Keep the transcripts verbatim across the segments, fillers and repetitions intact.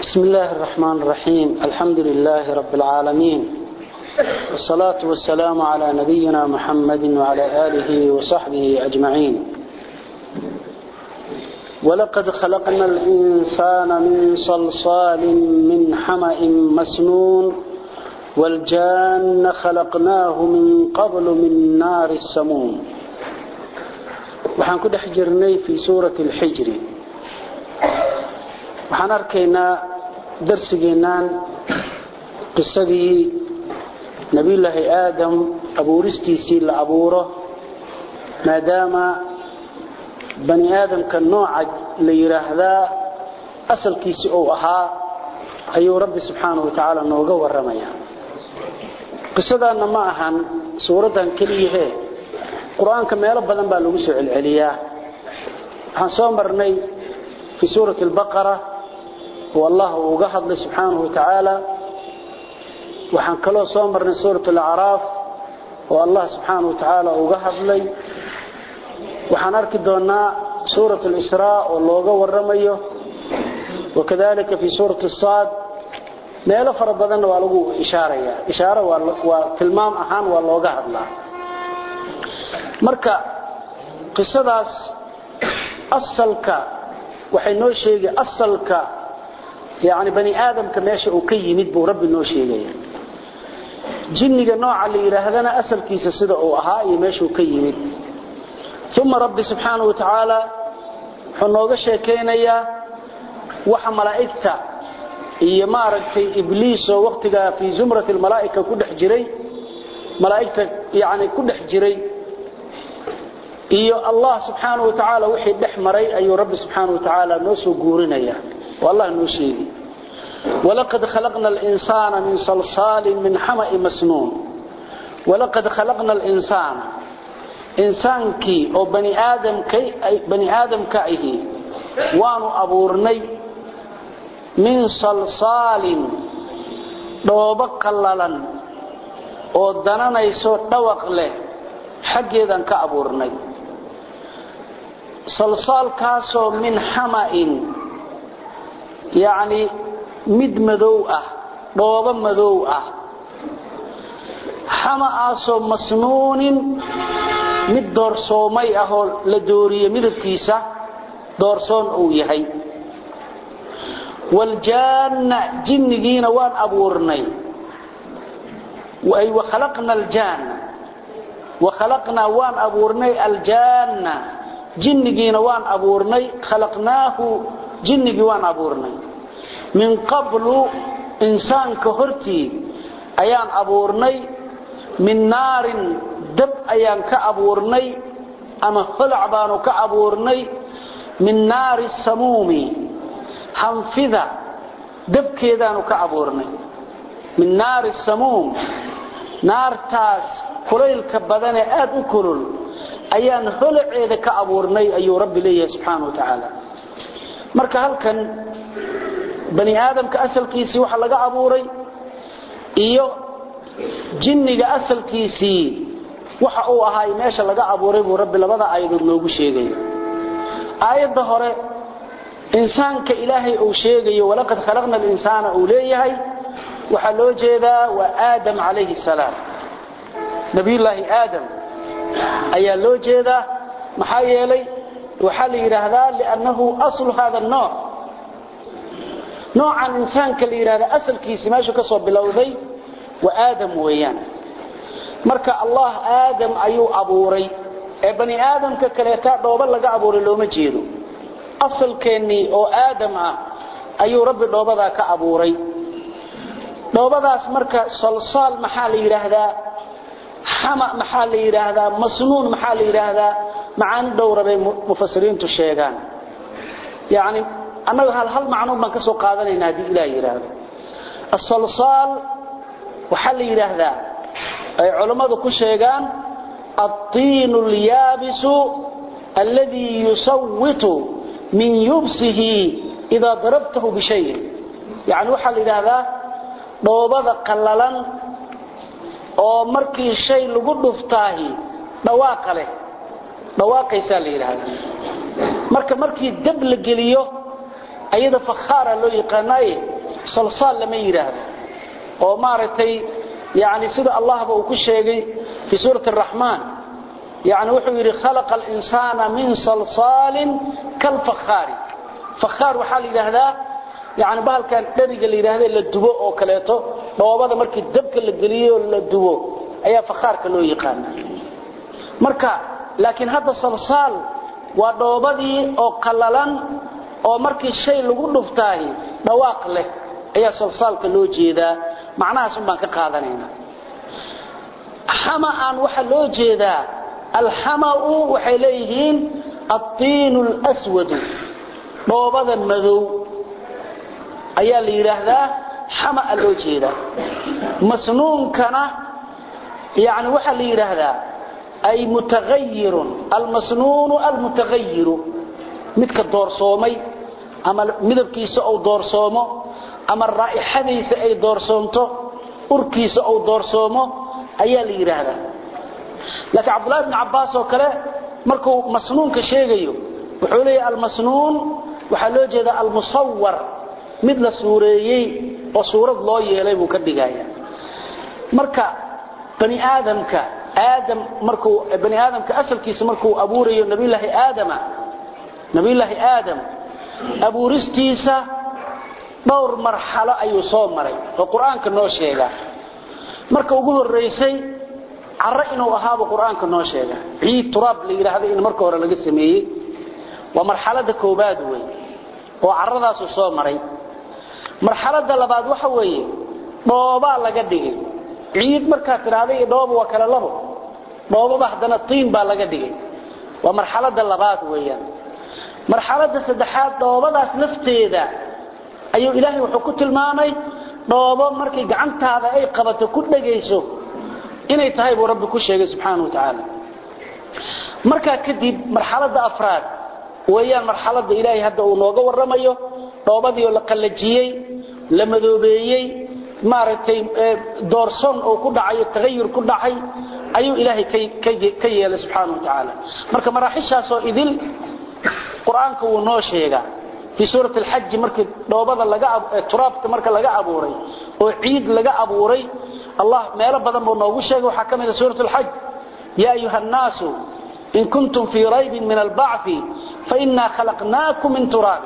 بسم الله الرحمن الرحيم. الحمد لله رب العالمين، والصلاة والسلام على نبينا محمد وعلى آله وصحبه أجمعين. ولقد خلقنا الإنسان من صلصال من حمأ مسنون والجان خلقناه من قبل من نار السموم. وحن كده حجرني في سورة الحجر. waxaan arkaynaa darsigeenan qisadii nabiyullaahi aadam abuuristiisii la abuuro maadaama bani aadamka nooca la yiraahdaa asalkiisii uu ahaa ayuu rabbi subxaanahu wa ta'ala nooga waramaya. qisadana ma ahan suuradan kaliya quraanka meelo badan baa lagu soo celceliyaa. waxaan soo marnay في سورة البقرة والله وقهد سبحانه وتعالى، وحن كلو صامر من سورة الأعراف والله سبحانه وتعالى وقهد لي، وحن أركدنا سورة الإسراء والله والرميه، وكذلك في سورة الصاد ما يلفر بدن والله إشارة إشارة وكلمام أهان والله وقهد له مركا قصداس أصلك waxay noo sheegay asalka yaani bani aadamka meesha uu ka yimid buu rabbi noo sheegay. jinniga nooca la yiraahdana asalkiisa sida uu ahaa iyo meesha uu ka yimid. thumma rabbi subhanahu wa ta'ala wuxuu nooga sheekeynayaa waxa malaa'ikta iyo maaragtay ibliis oo waqtiga fi zumratil malaa'ika ku dhex jiray malaa'ikta yaani ku dhex jiray iyo Allah subhanahu wa ta'ala wixii dhaxmaray ayuu rabbi subhanahu wa ta'ala noo soo guurinaya. wallahi noo sheegi walaqad khalaqna al-insana min salsalin min hama'in masnun. walaqad khalaqna al-insana insanki oo bani aadam kay bani aadam ka ahi waanu abuurnay min salsalin dhooba qallalan oo dananayso dhawaq leh xageedan ka abuurnay. صلصال كاسو من حمأ يعني مد مذوءة دوبا مذوءة حمأ آسو مسنون مد دورسومي أهو لدورية مد الكيسة دورسون أويهي. والجان جنجين وان أبورني وأي وخلقنا الجان وخلقنا وان أبورني الجان جنجينا وان أبورني خلقناه جنجي وان أبورني من قبل إنسان كهرتي أيان أبورني من نار دب أيان كأبورني أما خلعبان كأبورني من نار السموم حنفذة دب كيدان كأبورني من نار السموم نار تاس كليل كبدان آد أكلل ayaan holaceeda ka abuurnay ayuu rabbi leeyahay subhanahu wa ta'ala. marka halkan bani aadamka asalkiisi waxa laga abuuray iyo jinniga asalkiisi waxa uu ahaa meesha laga abuuray buu rabbi labada aayadood noogu sheegay. aayada hore insaanka ilaahay uu sheegayo walaqad khalaqna al-insana uu leeyahay waxa loo jeedaa waa aadam alayhi salaam, nabiyullaahi aadam ayaa loo jeedaa. maxaa yeelay waxa la yiraahdaa li'annahu aslu hada an-nooc noocan insaanka la yiraahdo asalkiisa meesha ka soo bilowday waa aadam weeyaan. marka allah aadam ayuu abuuray ee bani aadamka kale ta dhooba laga abuuray looma jeedo. asalkeeni oo aadam ah ayuu rabbi dhoobada ka abuuray. dhoobadaas marka salsal maxaa la yiraahdaa حما محل يراهدا مسنون محل يراهدا معاني دورة مفسرين تشيغان. يعني أنا هل هل معنون من كسو قادنا ينادي إله يراهدا الصلصال وحل يراهدا أي علماء كشيغان الطين اليابس الذي يصوت من يبسه إذا ضربته بشيء. يعني وحل يراهدا دوبada qallalan oo markii shay lagu dhuftaahi dhawaaq leh dhawaaqaysa la yiraahdo. marka markii dab la geliyo ayada fakhaara loo yaqaanay salsal lama yiraahdo oo maartay yaani sida Allah ba uu ku sheegay fi suurati ar-rahman yaani wuxuu yiri khalaqa al-insana min salsalin kal fakhari fakhar waxa la yiraahdaa yaani bahalkan dhabiga la yiraahdo la dubo oo kaleeto dhoobada markii dabka la galiyo la dubo ayaa fakharka loo yaqaan marka laakiin hadda salsal waa dhoobadii oo qallalan oo markii shay lagu dhuftay dhawaaq leh ayaa salsalka loo jeedaa macnahaas un baan ka qaadanayna xama aan waxa loo jeedaa alhamau waxay leeyihiin at-tiinul aswad dhoobada madow ayaa la yiraahdaa xama loo jeedaa masnuunkana yaani waxa la yiraahdaa ay mutaghayyirun al-masnuun al-mutaghayyir midka doorsoomay ama midabkiisa oo doorsoomo ama raa'ixadiisa ay doorsoonto urkiisa oo doorsoomo ayaa la yiraahdaa laakiin Abdullah ibn Abbas oo kale markuu masnuunka sheegayo wuxuu leeyahay al-masnuun waxa loo jeedaa al-musawwar mid la suureeyay oo suurad loo yeelay buu ka dhigaya marka bani aadamka aadam markuu bani aadamka asalkiisa markuu abuurayo nabiyullaahi aadama nabiyullaahi aadam abuuristiisa dhowr marxalo ayuu soo maray oo quraanka noo sheega marka ugu horeysay carra inuu ahaabo quraanka noo sheega ciid turab la yiraahdo in marka hore laga sameeyay waa marxalada koobaad weey oo carradaas uu soo maray marxalada labaad waxa weeye dhooba laga dhigay ciid marka tiraahday dhoobo waa kala labo dhoobo hadana tiin baa laga dhigay waa marxalada labaad weeyaan marxalada saddexaad dhoobadaas lafteeda ayuu ilaahay wuxuu ku tilmaamay dhoobo markii gacantaada ay qabato ku dhageyso inay tahay buu rabbi ku sheegay subxaanahu wa ta'ala marka kadib marxalada afraad weeyaan marxalada ilaahay hadda uu nooga waramayo dhoobadii oo la qalajiyay la madoobeeyay maartay doorson oo ku dhacayo tagayur ku dhacay ayuu ilaahay ka yeelay subxaanahu wa ta'ala marka maraaxishaas oo idil quraanka uu noo sheega في سورة الحج مركز دوبada laga turaabta marka laga abuuray oo ciid laga abuuray Allah meel badan buu noogu sheegay waxa kamid ah suurat al-hajj ya ayuha an-nas in kuntum fi rayb min al-ba'th fa inna khalaqnakum min turab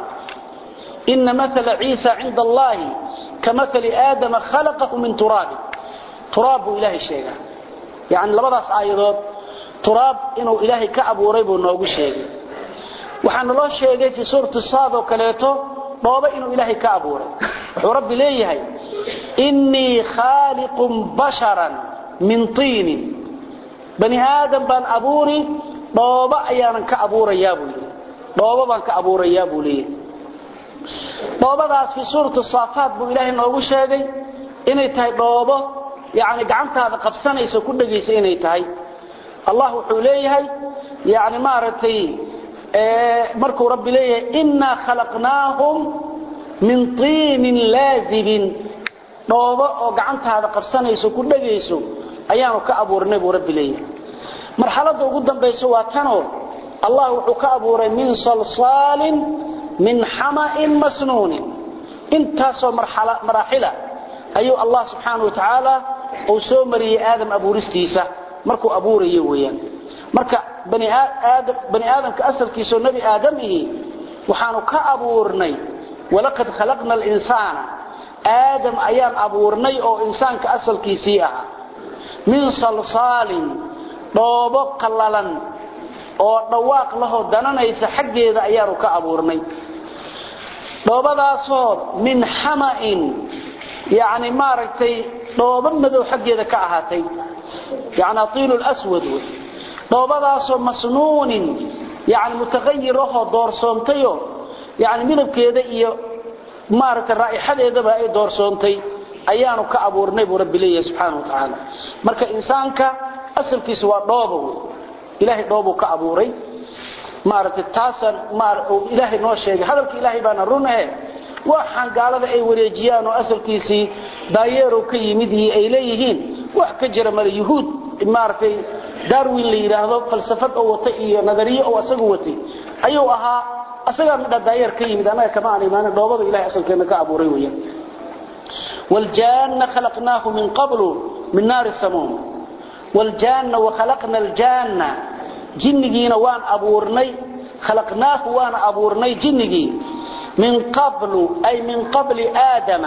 inna mathala Isa 'inda Allah kamathali Adam khalaqahu min turab turab ilahi sheega yani labadaas aayadood turab inuu ilaahi ka abuuray buu noogu sheegay waxaan loo sheegay fi suurta saad oo kaleeto dhooba inuu ilaahay ka abuuray wuxuu rabbi leeyahay inni khaliqun basharan min tiin bani aadam ban abuuri dhooba ayaan ka abuurayaa buu leeyahay dhooba baan ka abuurayaa buu leeyahay dhoobadaas fi suurta saafat buu ilaahay noogu sheegay inay tahay dhoobo yaani gacantaada qabsanayso ku dhageysa inay tahay Allah wuxuu leeyahay yaani maaratay markuu rabbi leeyahay inna khalaqnaahum min tiin laazib dhoobo oo gacantaada qabsanayso ku dhageyso ayaanu ka abuurnay buu rabbi leeyahay marxalada ugu dambayso waa tano Allah wuxuu ka abuuray min salsalin min hama'in masnuun intaasoo marxala maraaxila ayuu Allah subhanahu wa ta'ala oo soo mariyay aadam abuuristiisa markuu abuurayo weeyaan marka bani aadam bani aadamka asalkiisu nabi aadamihi waxaanu ka abuurnay walaqad khalaqna al-insana aadam ayaan abuurnay oo insaanka asalkiisii ah min salsalin dhoobo qallalan oo dhawaaq laho dananaysa xageeda ayaanu ka abuurnay dhoobadaasoo min hama'in yaani maaragtay dhoobo madow xageeda ka ahaatay yaani atiilul aswad doobadaasoo masnuunin yaani mutaghayyiraho doorsoontayo yaani midabkeeda iyo maarta raa'ixadeedaba ay doorsoontay ayaanu ka abuurnay buu rabbi leeyahay subhanahu wa ta'ala marka insaanka asalkiisu waa dhoobo ilaahay dhoobo ka abuuray maarta taasan maar oo ilaahay noo sheegay hadalka ilaahay baana runahay waxaan gaalada ay wareejiyaan oo asalkiisii daayeero ka yimid ay leeyihiin wax ka jira mar yahuud maartay darwin la yiraahdo falsafad oo wata iyo nadariyo oo asagu watay ayuu ahaa asaga mid daayeer ka yimid anaga kama aan iimaan dhoobada ilaahay asalkeena ka abuuray weeyaan والجان خلقناه من قبل من نار السموم والجان وخلقنا الجان جنجينا وان أبورني خلقناه وان أبورني جنجي من قبل أي من قبل آدم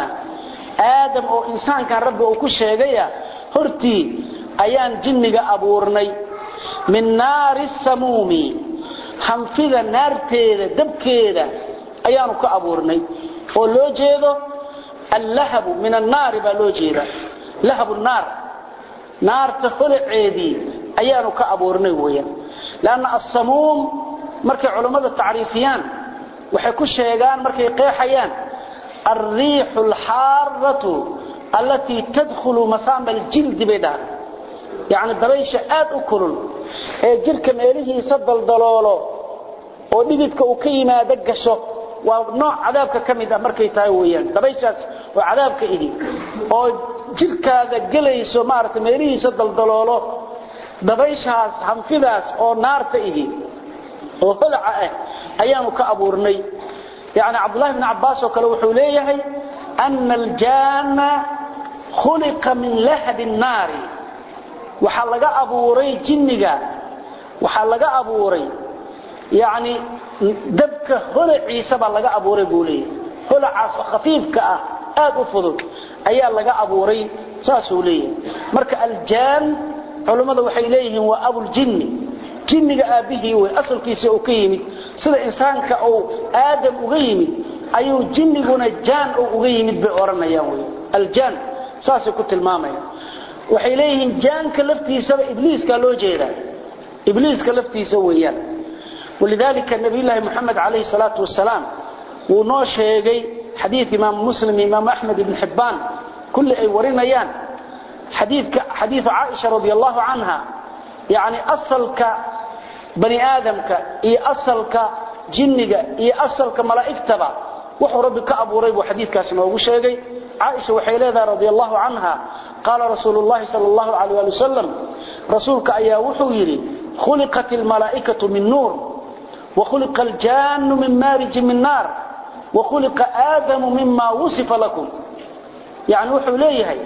آدم أو إنسان كان ربه أو كل شيء هرتي أيان جنجي أبورني من نار السموم حنفذا نار تيدا دب كيدا أيان كأبورني ولو جيدو اللهب من النار بلو جيدا لهب النار نار تخلع عيدي أيان كأبورني ويا لأن السموم مركي علماء التعريفيان وحكو الشيغان مركي قيحيان الريح الحارة التي تدخل مسام الجلد بيدها يعني الدبيش آد أكرل جيرك ميليه يسدل دلوله وديدك وكيما دقشو ونوع عذابك كميدا مركي تايويان دبيشاس وعذابك إيدي وجيرك هذا قليسو مارت ميليه يسدل دلوله دبيشاس حنفذاس او نار تايدي او طلع ايام كابورني يعني عبد الله بن عباس وكله وحو ليهي ان الجان خلق من لهب النار waxa laga abuuray jinniga waxa laga abuuray yaani dabka holaciisa ba laga abuuray buulay holacaas khafiifka ah aad u fudud ayaa laga abuuray saas uu leeyahay marka aljaan culimadu waxay leeyihiin waa abul jinni jinniga aabihi way asalkiisa uu ka yimid sida insaanka uu aadam uga yimid ayuu jinniguna jaan uga yimid bay oranayaan way aljaan saas ku tilmaamay waxay leeyihiin jaanka laftiisa ibliiska loo jeedaa ibliiska laftiisa weeyaan ولذلك النبي الله محمد عليه الصلاه والسلام ونو شيغي حديث امام مسلم امام احمد بن حبان كل اي ورينيان حديث حديث عائشه رضي الله عنها يعني اصلك بني ادمك اي اصلك جنك اي اصلك ملائكتك وحو ربك ابو ريب حديثكاس نوغو شيغي عائشه waxay leedahay رضي الله عنها قال رسول الله صلى الله عليه وسلم رسولك ايا وحو يري خلقت الملائكه من نور وخلق الجان من مارج من نار وخلق آدم مما وصف لكم يعني وحو ليهي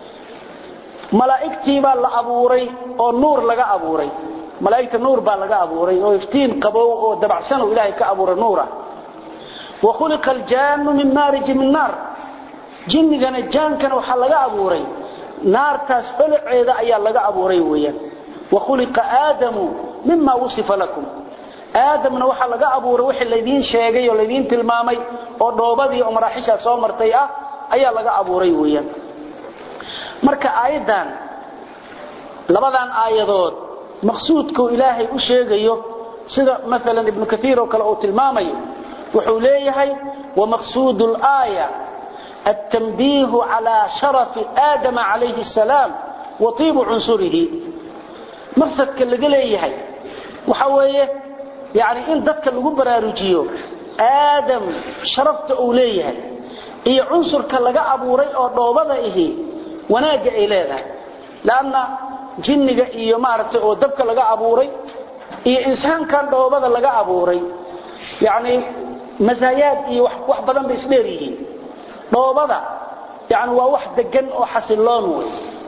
ملائكتي با لا ابوري او نور لغا ابوري ملائكه نور با لغا ابوري او افتين قبو او دبعسن الهي ka abuuray nuura وخلق الجان من مارج من نار جننا جان كان waxa laga abuuray naartaas falceeda ayaa laga abuuray weeyaan وخلق آدم مما وصف لكم آدمنا waxa laga abuuray wixii leedin sheegay oo leedin tilmaamay oo dhoobadii oo maraaxisha soo martay ah ayaa laga abuuray weeyaan marka aayadan labadan aayadood maqsuudku ilaahay u sheegayo sida mesela ibn kathir oo kale oo tilmaamay wuxuu leeyahay wa maqsuudul aaya التنبيه على شرف آدم عليه السلام وطيب عنصره مقصد كل leeyahay waxa weeye يعني إن ذاتك اللي براروجيو آدم شرفت أوليه إيه عنصر كاللقاء أبو ري أو دوبضة إيه وناجع إليه لأن جنك إيه مارت أو دبك اللقاء أبو ري إيه إنسان كان دوبضة اللقاء أبو ري يعني مزايات إيه وحبضا بإسليريه دوبضة يعني هو واحد دقن أو حسلان وي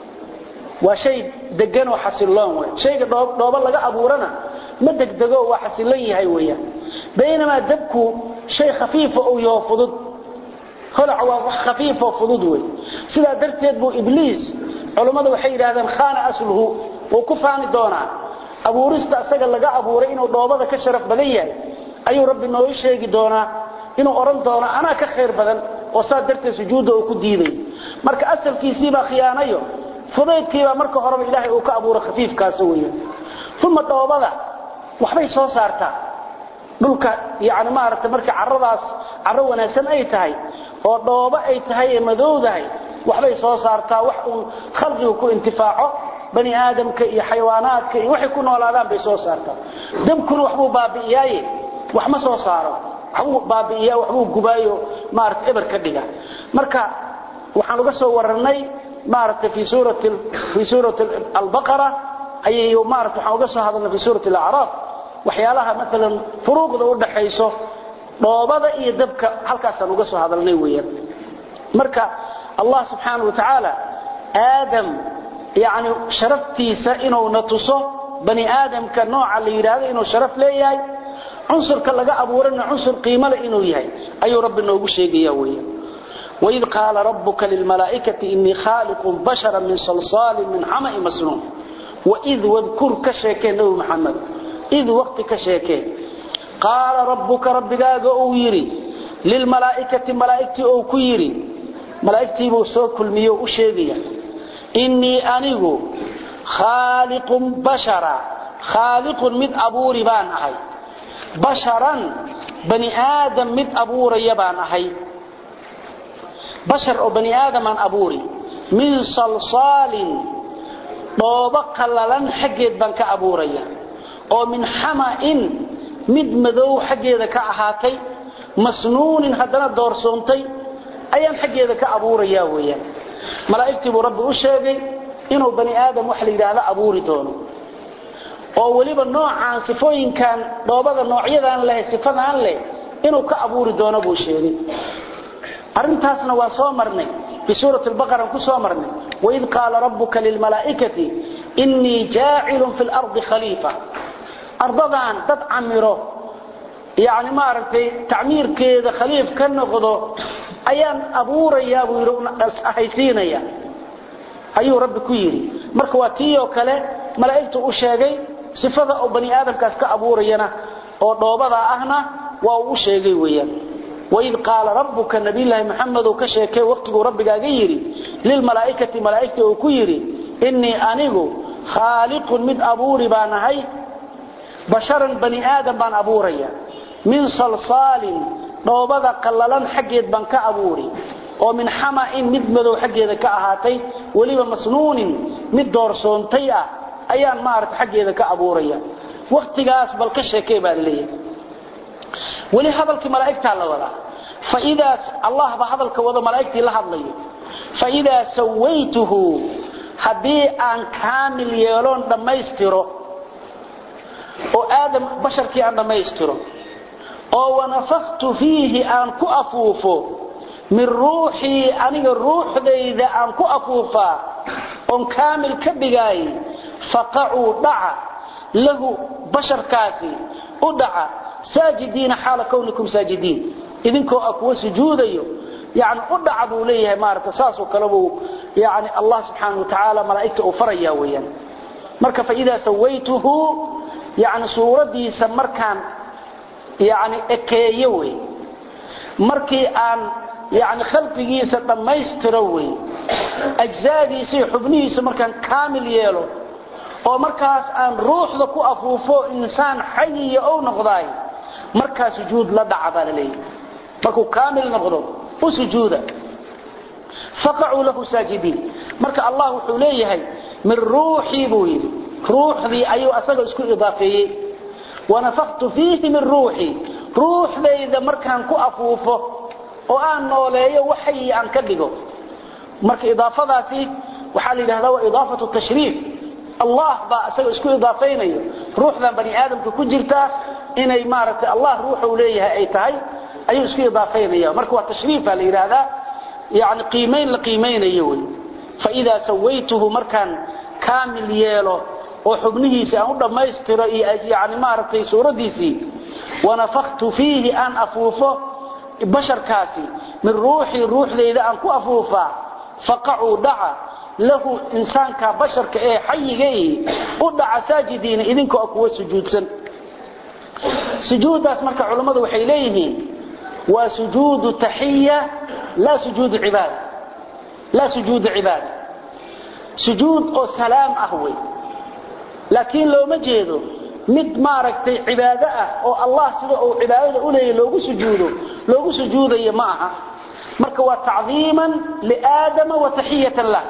وشيء دقن أو حسلان وي شيء دوبضة اللقاء أبو رنا ما دقدقوا وحسلين هاي ويا بينما دبكوا شيء خفيف أو يوفضد خلعوا خفيف وفضد وي سلا درتيد بو إبليس علماء وحير هذا خان أسله وكفان دونا أبو رست أساق اللقاء أبو رين ودوبضة كشرف بديا أي رب إنه يشيق دونا إنه أرن دونا أنا كخير بدل وصاد درتي سجوده وكديدي مرك أسل كيسيبا خيانيو فضيت كيبا مرك هرب إلهي وكأبو خفيف كاسويا ثم دوبضة waxbay soo saartaa dhulka yaani ma aragtay markii carradaas carro wanaagsan ay tahay oo dhooba ay tahay ee madowdahay waxbay soo saartaa wax uu khalqigu ku intifaaco bani aadamka iyo xayawaanaadka iyo waxay ku noolaadaan bay soo saartaa dabkuna waxbuu baabi'iyay wax ma soo saaro waxbuu baabi'iyaa waxbuu gubaayo ma aragtay eber ka dhiga marka waxaan uga soo wararnay ma aragtay fi suurati fi suurati al-baqara ayay ma aragtay waxaan uga soo hadalnay fi suurati al-a'raf waxyaalaha mesela furuuqda u dhaxayso dhoobada iyo dabka halkaas aan uga soo hadalnay weeyaan marka الله سبحانه وتعالى آدم يعني شرفتيسا إنه نتصو بني آدم كالنوع اللي يراد إنه شرف ليه عنصر كاللقاء أبورنا عنصر قيمة إنه يهي أي رب إنه بشيء يويه وإذ قال ربك للملائكة إني خالق بشرا من صلصال من حمأ مسنون وإذ واذكر كشيكين نبي محمد إذ وقت كشيكين قال ربك ربك أويري للملائكة ملائكتي أو كيري ملائكتي بوسوك الميو أشيدية إني أنيقو خالق بشرا خالق مد أبو ربان أحي بشرا بني آدم مد أبو ريبان أحي بشر أو بني آدم عن أبوري من صلصال طوبق للن حقيد بنك أبوريا أو من حمأ مد مذو حقيد كأهاتي مسنون هدنا دورسونتي أيان حقيد كأبوريا ويا ملائكتي برب أشيغي إنه بني آدم وحلي هذا أبوري دونه أو وليب النوع عن صفوين كان طوبق النوعية عن له صفات عن له إنه كأبوري دونه بوشيغي أرنتاسنا وصومرني في سورة البقرة كصومرني وإذ قال ربك للملائكة إني جاعل في الأرض خليفة أرضان تتعمره يعني ما رأيتي تعمير كذا خليف كان نقضه أيام أبو رياب ويرون أحيسين يا أيو رب كويري مركواتيو كله ملائكة أشاقي صفة أو بني آدم كاسك أبو رينا أو دوبضا أهنا وأشاقي ويا وإذ قال ربك النبي الله محمد وكشيكي وقته ربك أغيري للملائكة ملائكة وكيري إني أنيقو خالق من أبوري بانهي بشرا بني آدم بان أبوري من صلصال نوبذا قللا حقيد بان كأبوري ومن حماء مدمدو حقيد كأهاتي وليب مسنون مدور سونتيا أيان مارت حقيد كأبوري وقتقاس بل كشيكي بالليه ولي هذلك ملائكة الله ولا فإذا الله بهذلك وضع ملائكة الله الله فإذا سويته حدي أن كامل يلون لما يستره وآدم بشر كي أن لما يستره أو ونفخت فيه أن كأفوفه من روحي أن الروح ذي إذا أن كأفوفه أن كامل كبقاي فقعوا دعا له بشر كاسي ودعا ساجدين حال كونكم ساجدين إذنكو أكو سجوديو يعني أدعبوا ليه مارك ساسو كلبوا يعني الله سبحانه وتعالى ملائكته أفريا ويا مركا فإذا سويته يعني صورتي سمركان يعني إكيوي مركي أن يعني خلقي ستميستروي أجزادي سي حبني سمركان كامل يلو oo markaas aan ruuxda ku afuufo insaan xay oo noqday markaas sujuud la dhacda leey markuu kaamil noqdo u sujuuda faqa'u lahu sajidin marka allah wuxuu leeyahay min ruuhi buyi ruuxdi ayuu asaga isku idaafeeyay wa nafaqtu fihi min ruuhi ruuxdayda markaan ku afuufo oo aan nooleeyo waxay aan ka dhigo marka idaafadaasi waxa la yiraahdaa waa idaafatu tashriif الله با اسغو اسكو اضافينيو روحنا بني ادم ku jirta inay maaragtay Allah ruuxu leeyahay ay tahay ayuu isku idaafeynaya marka waa tashriif la yiraahdaa yaani qiimeyn la qiimeynayo fa ida sawaytuhu markan kaamil yeelo oo xubnihiisa aan u dhameystiro yaani maaragtay suuradiisi wana faqtu fihi an afuufo basharkaasi min ruuxi ruuxdeeda aan ku afuufa faqa'u da'a له إنسان كبشر كأي حي جاي ودع ساجدين إذن كأكوا سجودسن سجود اسمك علماء وحيليه وسجود تحية لا سجود عبادة لا سجود عبادة سجود أو سلام أهوي لكن لو مجيده مد ماركتي عبادة أو الله سبحانه أو عبادة أولي لو سجوده لو سجوده معها مركوا تعظيما لآدم وتحية الله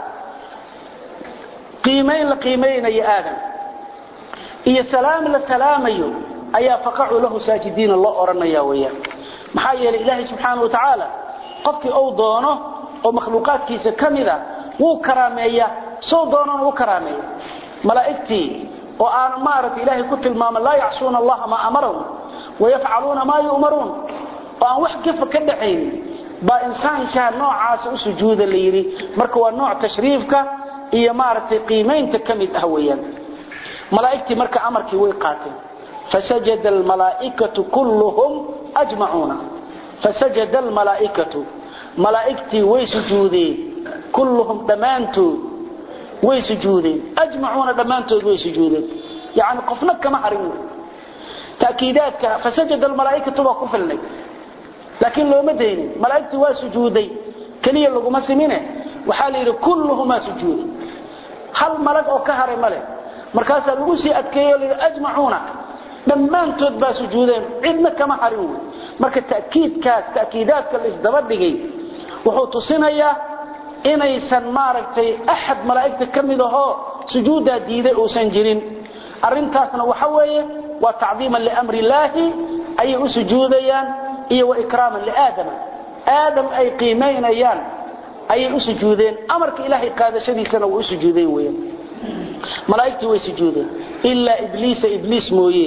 قيمين لقيمين يا آدم إيا سلام لسلاميو أيا فقعوا له ساجدين الله أرنا يا ويا محايا لإله سبحانه وتعالى قفك أو دونه أو مخلوقات كيسا كاملة وكرامية سو دونه وكرامية ملائكتي وأنا مارت إلهي كنت المام لا يعصون الله ما أمرهم ويفعلون ما يؤمرون وأن وحكف كدحين با إنسان كان نوع عاس سجود اللي يري مركوا نوع تشريفك إيا مارتي قيمين تكمد أهويا ملائكتي مركا أمركي ويقاتل فسجد الملائكة كلهم أجمعون فسجد الملائكة ملائكتي ويسجودين كلهم دمانتو ويسجودين أجمعون دمانتو ويسجودين يعني قفنك كما حرمون تأكيداتك فسجد الملائكة وقفلني لكن لو مديني ملائكتي ويسجودين كليا لغو مسمينه وحالي كلهما سجود هل ملك أو كهر ملك مركاسا لغوسي أتكيو أجمعون دمانتو با سجودين عدنا كما حرمون مركا تأكيد كاس تأكيدات كالإصدابات بيجي وحو تصينيا inaysan maaragtay ahad malaa'ikta kamid ah sujuuda diiday oo san jirin arintaasna waxa weeye waa ta'diiman li amri ilaahi ay u sujuudayaan iyo wa ikraaman li aadam aadam ay qiimeynayaan ay u sujuudeen amarka ilaahi qaadashadiisana waa u sujuuday weeyaan malaa'iktu way sujuudeen illa ibliis ibliis mooyee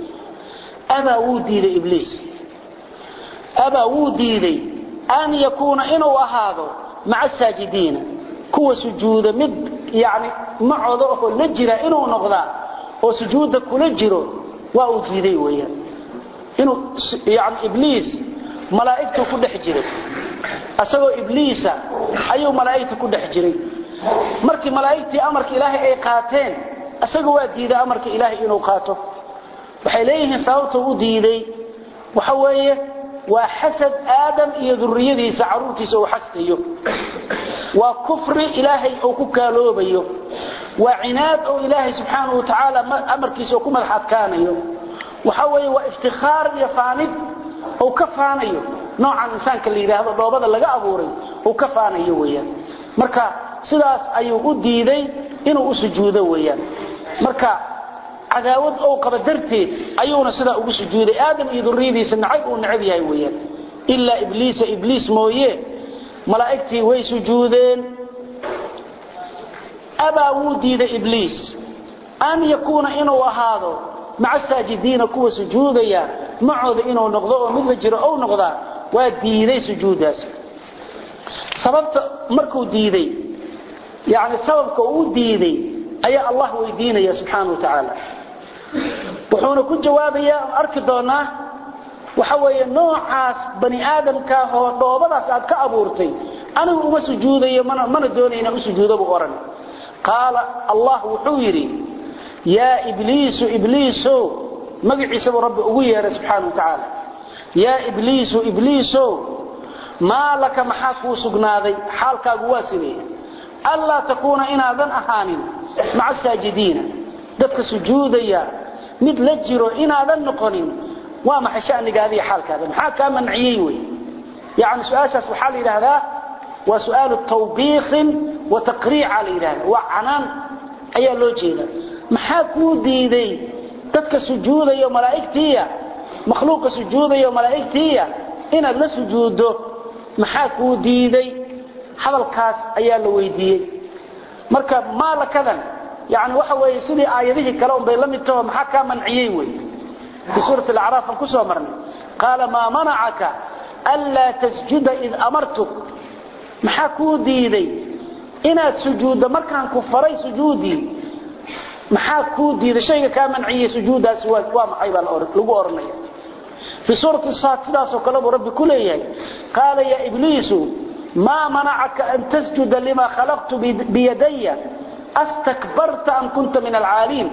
aba wuu diiday ibliis aba wuu diiday an yakuna inuu ahaado مع الساجدين كو سجود مد يعني معوده لجرا انه نقدا او سجود كل جيرو وا ديدي ويا انه يعني ابليس ملائكته كدخ جيري اسغو ابليس ايو ملائكته كدخ جيري markii malaa'iktii amarka ilaahay ay qaateen asaga waa diiday amarka ilaahay inuu qaato waxay leeyihiin sababta uu diiday waxa weeye وحسد آدم iyo dhurriyadiisa caruurtiisa oo xastayo waa kufri ilaahay oo ku kaaloobayo waa cinaad oo ilaahay subhanahu wa ta'ala amarkiisa ku madaxad kaanayo waxa weeye waa iftikhaar iyo faanid oo ka faanayo noocan insaanka la yiraahdo doobada laga abuuray oo ka faanayo weeyaan marka sidaas ayuu u diiday inuu u sujuudo weeyaan marka عداوت أو قبدرتي أيونا سدا أبو سجود آدم يذريدي سنعيب ونعب ياي ويان إلا إبليس إبليس مويه ملائكتي وي سجودين أبا وديد إبليس أن يكون إنه وهذا مع الساجدين كو سجوديا معه إنه نقضاء من الجر أو نقضاء وديدي سجوداس سببت مركو ديدي يعني سببك وديدي أي الله ويدينا يا سبحانه وتعالى وحونا كن جوابيا أركي دونا وحوي نوعاس بني آدم كاهو دوبداس aad ka abuurtay anigu uma sujuudayo mana mana doonayna u sujuudo bu oran qaala allah wuxuu yiri ya ibliis ibliis magiciisa rabbi ugu yeeray subhanahu wa ta'ala ya ibliis ibliis ma laka maxaa ku sugnaaday xaalkaagu waa sidee alla takuuna inaadan ahaanin مع الساجدين dadka sujuudaya mid la jiro inaadan noqonin waa ma xashaniga hadii xaalkaada maxaa ka manciyay way yaani su'aashaas waxa la yiraahdaa waa su'aal tawbiikh wa taqrii' alayha wa anan ayaa loo jeeda maxaa ku diiday dadka sujuudaya malaa'iktiya makhluuqa sujuudaya malaa'iktiya inaad la sujuudo maxaa ku diiday hadalkaas ayaa la weydiiyay marka maalakadan يعني waxa way sidii aayadihi kale oo bay la mid tahay maxaa ka manciyay way في سورة الأعراف كسو مرني قال ما منعك ألا تسجد إذ أمرتك محاكو ديدي إنا سجود مركان كفري سجودي محاكو ديدي شيء كامنعي سجود أسواز وامحيبا لغو أرني في سورة الصاد سلاس وكلام ربي كليه قال يا إبليس ما منعك أن تسجد لما خلقت بيدي أستكبرت أم كنت من العالين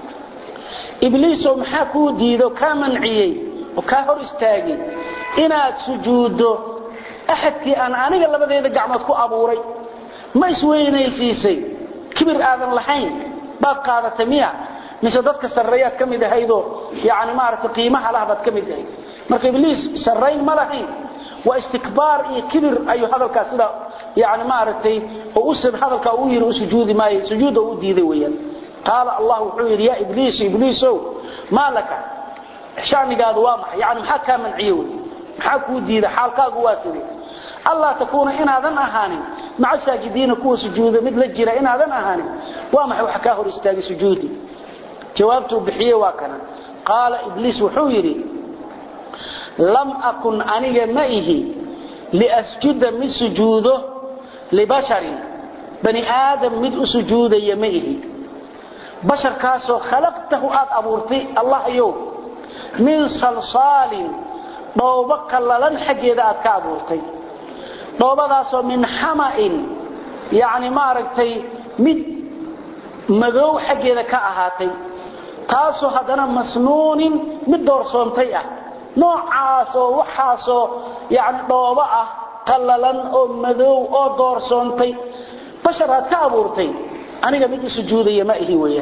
إبليس ومحاكو ديدو كامنعي وكاهر استاقي إنا سجوده أحدكي أن أنا قال بدي إذا قعمتكو أبوري ما يسوين يسيسي كبير آذن لحين باق هذا تميع مسددك السريات كم إذا هيدو يعني ما عرفت قيمها لهبت كم إذا هيدو مرك إبليس سرين ملحين واستكبار إيه كبير أي هذا الكاسده يعني ما عرفتي وأسب هذا الكاوير وسجود ما سجوده وديده ويا قال الله وحير يا إبليس إبليس ما لك شأني قاد وامح يعني محاكا من عيون محاكو ديده حالكا قواسري الله تكون إن هذا أهاني مع الساجدين كو سجوده مثل الجيرة إن هذا أهاني وامح وحكاه رستاقي سجودي جوابته بحيه واكنا قال إبليس وحيري لم أكن أني مئه لأسجد من سجوده لبشر بني آدم مد سجود يمئه بشر كاسو خلقته آد أبورتي الله يوم من صلصال ضوبك لن حقي ذات كأبورتي ضوبة من حمأ يعني ما ركتي مد مدو حقي ذا كأهاتي تاسو هدنا مسنون مد دورسونتي نوعاسو وحاسو يعني ضوبة قللن أو مدو أو دورسونتي بشر هاد كأبورتي أنا مد سجودي مئه ويا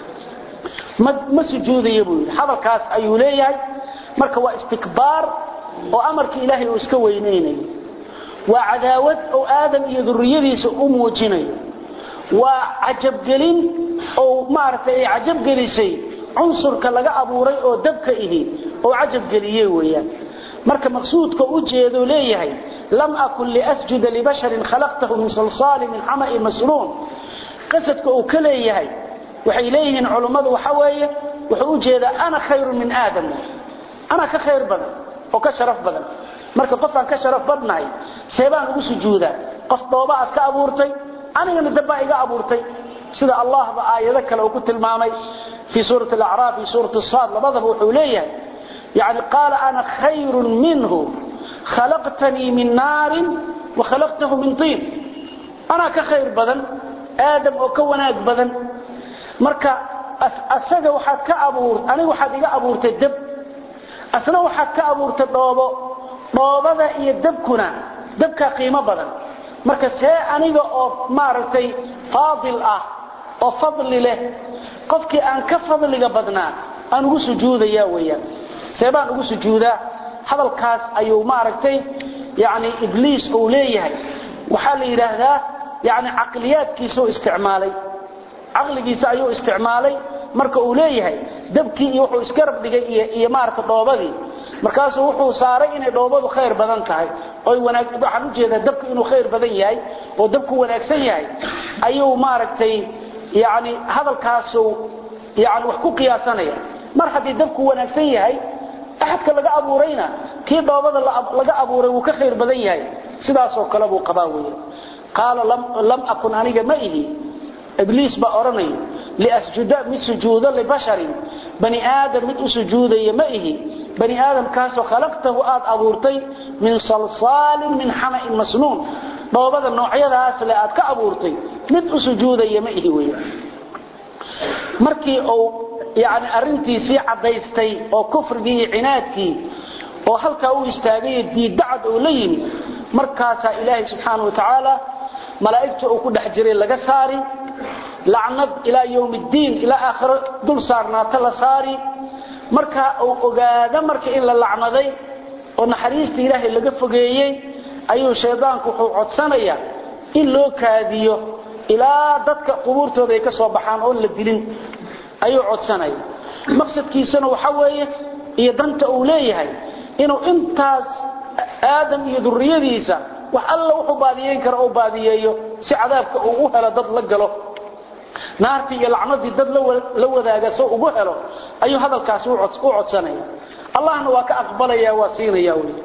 ما سجودي يبوي هذا الكاس أيوليه marka waa istikbaar oo amarka Ilaahay uu iska weyneeyay waa cadaawad oo aadam iyo durriyadiisa u muujinay waa ajab galin oo maartay ajab galisay unsurka laga abuuray oo dabka ihi oo ajab galiyay weeyaan marka maqsuudka u jeedo leeyahay lam akul li asjuda li basharin khalaqtahu min salsal min hama'in masnuun qasadka uu kaleeyahay waxay leeyihiin culimadu waxa weeye wuxuu u jeedaa ana khayru min aadam أنا كخير بدن وكشرف بدن مركب قفان كشرف بدناي سيبان ugu sujuuda qof doobaad ka abuurtay aniga midba iga abuurtay sida Allah ba aayada kale uu ku tilmaamay fi suurati al-a'raf fi suurati as-sad labadaba wuxuu leeyahay yani qala ana khayrun minhu khalaqtani min nar wa khalaqtahu min tin ana ka khayr badan aadam oo ka wanaag badan marka asaga waxa ka abuur aniga waxa iga abuurtay dab asna waxa ka abuurtay dhoobo dhoobada iyo dabkuna dabka qiimo badan marka see aniga oo maartay faadil ah oo fadli leh qofkii aan ka fadliga badnaa aan ugu sujuudaya weeyaan seebaan ugu sujuuda hadalkaas ayuu maartay yaani ibliis uu leeyahay waxa la yiraahdaa yaani aqliyaadkiisa oo isticmaalay aqligiisa ayuu isticmaalay marka uu leeyahay dabkii iyo wuxuu iska rabdigay iyo maarta dhoobadii markaas wuxuu saaray inay dhoobadu khayr badan tahay oo wanaag waxaan u jeedaa dabku inuu khayr badan yahay oo dabku wanaagsan yahay ayuu maartay yaani hadalkaas yaani wax ku qiyaasanaya mar hadii dabku wanaagsan yahay ahadka laga abuurayna kii dhoobada laga abuuray uu ka khayr badan yahay sidaas oo kale buu qabaa قال لم لم أكن أنيق مئه إبليس بأرني لأسجد من سجود لبشر بني آدم من سجود يمئه بني آدم كاسو خلقته آد أبورتي من صلصال من حمأ مسنون بابا النوعية هذا آد كأبورتي من سجود يمئه ويا مركي أو يعني أرنتي سي عديستي أو كفر دي عنادكي أو حلقة أو استاغي دي دعد أولين مركاسا إلهي سبحانه وتعالى ملائكته أو كل حجرين لغا ساري لعنت إلى يوم الدين إلى آخر دول صارنا تلا ساري مركا أو أغادا مركا إلا لعنتي ونحريست إلهي لغا فقيي أيو شيطان كحو عدسانيا إلو كاديو إلى دادك قبورته ذيك صوبحان أول للدلين أيو عدسانيا مقصد كيسانو وحوية إيدانت أوليهي إنو انتاز آدم يدريه ديسا وحالله وحو باديين كرأو باديييو سي عذابك أوهلا داد لقلو نارتي يلعنتي داد لو ذاك سو أوهلا أيو هذا الكاس وعد سنة الله نواك أقبل يا واسين يا ولي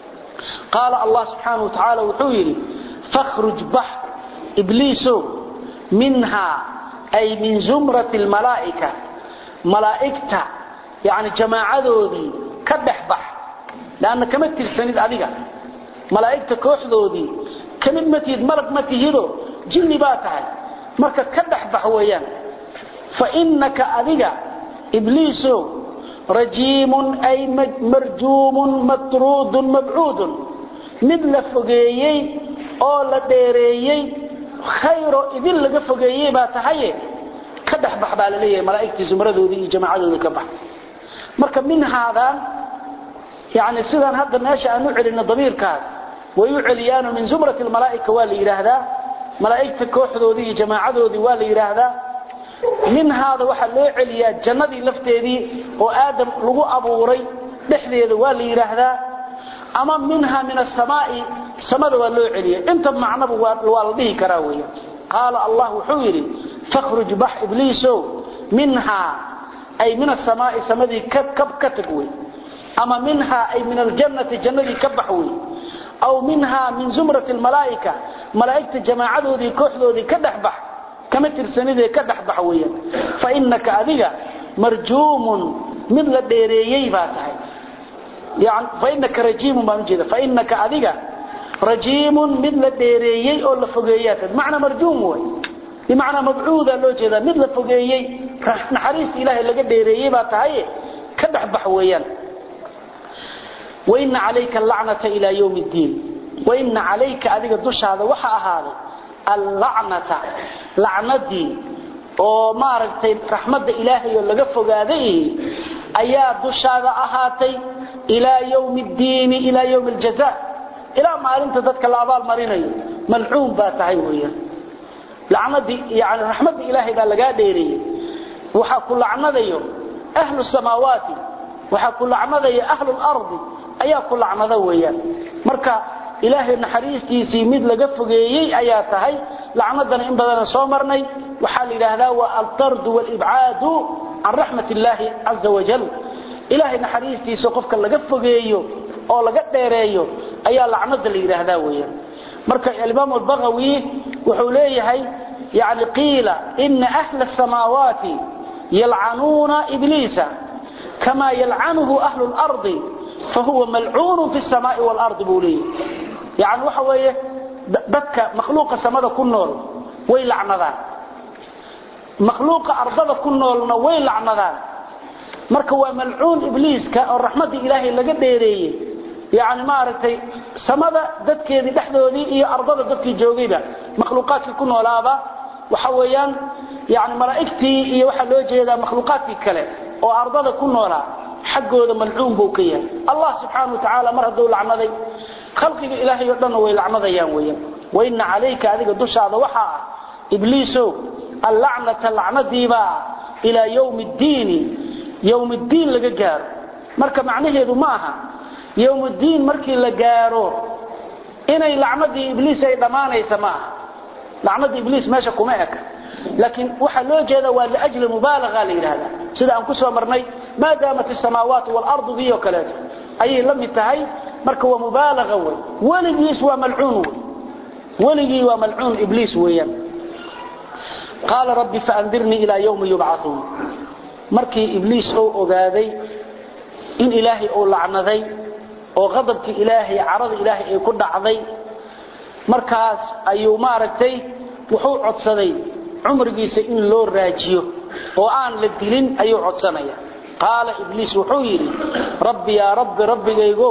قال الله سبحانه وتعالى وحويري فاخرج بح إبليسو منها أي من زمرة الملائكة ملائكة يعني جماعة ذي كدح بح لأن كما ترسنيد عليك ملائكة كوحدودي كمid matid marag matihido jinni baatahay marka ka dhaxbax weeyaan fa innaka adiga ibliiso rajimun ay marjumun matrudun mab'udun mid la fogeeyay oo la dheereeyay khayro idil laga fogeeyay baatahay ka dhaxbax baa la leeyahay malaa'iktii zumradoodii iyo jamaacadoodii ka bax marka min haadan يعني سيدان هذا ناشا أن نعلن ضمير كاس ويعليان من زمرة الملائكة والي هذا ملائكة كوحدو دي جماعة دي والي هذا من هذا واحد لا يعليا جندي لفتيدي وآدم لغو أبوري نحذي والي هذا أما منها من السماء سمد والي يعليا انت معنا بوالده كراوية قال الله حويري فاخرج بح إبليسو منها أي من السماء سمدي كب كتقوي أما منها أي من الجنة جنة كبحوي أو منها من زمرة الملائكة ملائكة جماعة ذي كحذو ذي كدحبح كما ترسني ذي كدحبح ويا فإنك أذيك مرجوم مثل الديريي باتها يعني فإنك رجيم ما نجد فإنك أذيك رجيم مثل الديريي أو الفقيات معنى مرجوم هو بمعنى مبعوثة لو جدا مثل الفقيي نحريست إلهي لقى الديريي باتها كدحبح ويا وإن عليك اللعنة إلى يوم الدين وإن عليك أذيك الدش هذا وحا هذا اللعنة لعنة oo maaragtay raxmada ilaahay oo laga fogaaday ayaa dushaada ahaatay ila yawmiddin ila yawmil jazaa ila maalinta dadka la abaal marinayo mal'uun ba tahay weeyaan lacnadi yaani raxmada ilaahay baa laga dheeriyay waxa ku lacnadayo ahlu samaawaati waxa ku lacnadayo ahlu al-ard ayaa ku lacnada weeyaan marka ilaahay naxariistiisii mid laga fogeeyay ayaa tahay lacnadana in badan soo marnay waxa la yiraahdaa waa al-tard wal ib'ad an rahmatillahi azza wa jalla ilaahay naxariistiisa qofka laga fogeeyo oo laga dheereeyo ayaa lacnada la yiraahdaa weeyaan marka al-imam al-baghawi wuxuu leeyahay yaani qila in ahla as-samawati yal'anuna iblisa kama yal'anuhu ahlu al-ard فهو ملعون في السماء والأرض بوليه يعني وحوية dadka makhluuqa samada ku nool way lacnadaan makhluuqa ardada ku noolna way lacnadaan marka waa mal'uun ibliiska oo raxmada ilaahay laga dheereeyay yaani ma aragtay samada dadkeedii dhaxdoodii iyo ardada dadkii joogayba makhluuqaadka ku noolaaba waxa weeyaan yaani malaa'iktii iyo waxa loo jeedaa makhluuqaadkii kale oo ardada ku noolaa حقوده ملعون بوكيه الله سبحانه وتعالى مر هدو لعنده خلقه الهي ودن وي لعنديان ويان وان عليك اديك دشاده وحا ابليسو اللعنه لعنتيبا الى يوم الدين يوم الدين لغا غار marka macnaheedu maaha يوم الدين markii la gaaro inay lacnadii ibliis ay dhamaanaysa maaha lacnadii ibliis meesha kuma eka لكن waxa loo jeeda waa la ajli mubalagha leeyada sida aan ku soo marnay maadaama as-samaawaati wal ardu biyo kaleeto ay lamid tahay marka waa mubalagha way waligiis waa mal'uun waligi waa mal'uun ibliis weeyaan qala rabbi fa'andirni ila yawm yub'athun markii ibliis oo ogaaday in ilaahi oo lacnaday oo qadabki ilaahi carada ilaahi ay ku dhacday markaas ayuu maaragtay wuxuu codsaday umrigiisa in loo raajiyo oo aan la dilin ayuu codsanaya qaala ibliis wuxuu yiri rabbi ya rabbi rabbigaygo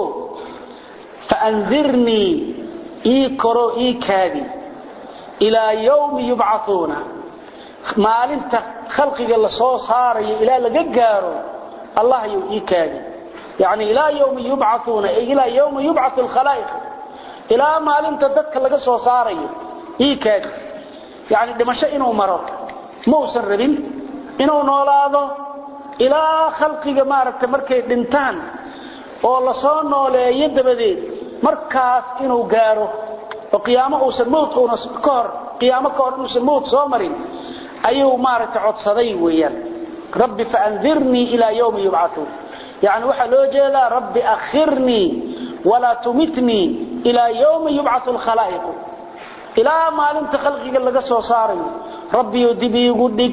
fa'anzirni ikoro ikadi ila yawm yub'athuna maalinta khalqiga la soo saarayo ila laga gaaro allah yu ikadi yani ila yawm yub'athuna ila yawm yub'ath al-khalaiq ila maalinta dadka laga soo saarayo ikadi يعني دمشق إنه مرض موسى الربين إنه نولاده إلى خلقه مارك مركي دنتان والله صانه ليد بديد مركز إنه قاره وقيامه وسموت ونسكر قيامه كور وسموت صامرين أيه مارك عطصدي ويان ربي فأنذرني إلى يوم يبعثون يعني وحلو جيلا ربي أخرني ولا تمتني إلى يوم يبعث الخلائق إلى ما لم تخلقك لغا سو ساري ربي يدبي يغدق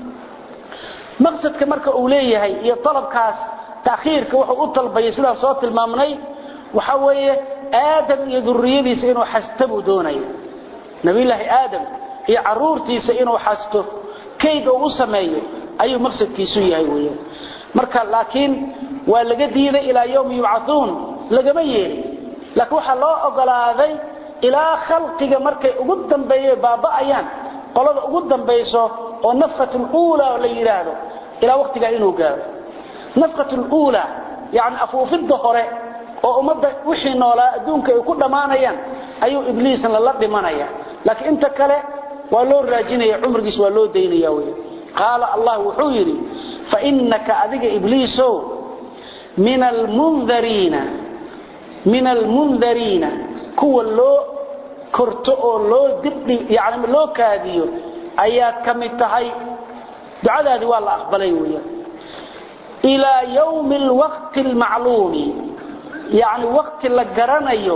مقصد كمركه اوليه هي طلبكاس تاخيرك وحو طلبي سدا سو تلمامني waxa weeye aadam iyo durriyadiisa inuu xastabo doonayo nabi ilaahi aadam iyo caruurtiisa inuu xasto kayga uu sameeyo ayuu maqsadkiisu yahay weeye marka laakiin waa laga diiday ilaa yawm yub'athun laga yeelay laakiin waxa loo ogolaaday ila khalqiga markay ugu dambeeyay baaba ayaan qolada ugu dambeeyso oo nafqatul uula la yiraahdo ila waqtiga inuu gaaro nafqatul uula yaani afuufida hore oo umada wixii noolaa adduunka ay ku dhamaanayaan ayuu ibliisna la dhimanaya laakiin inta kale waa loo raajinaya umrigiis waa loo deynaya way qaala allah wuxuu yiri fa innaka adiga ibliiso min al munzarina min al munzarina kuwa loo korto oo loo dibdi yaani loo kaadiyo ayaa kamid tahay ducadaadi waa la aqbalay weeyo ila yawm alwaqt alma'lum yaani waqti la garanayo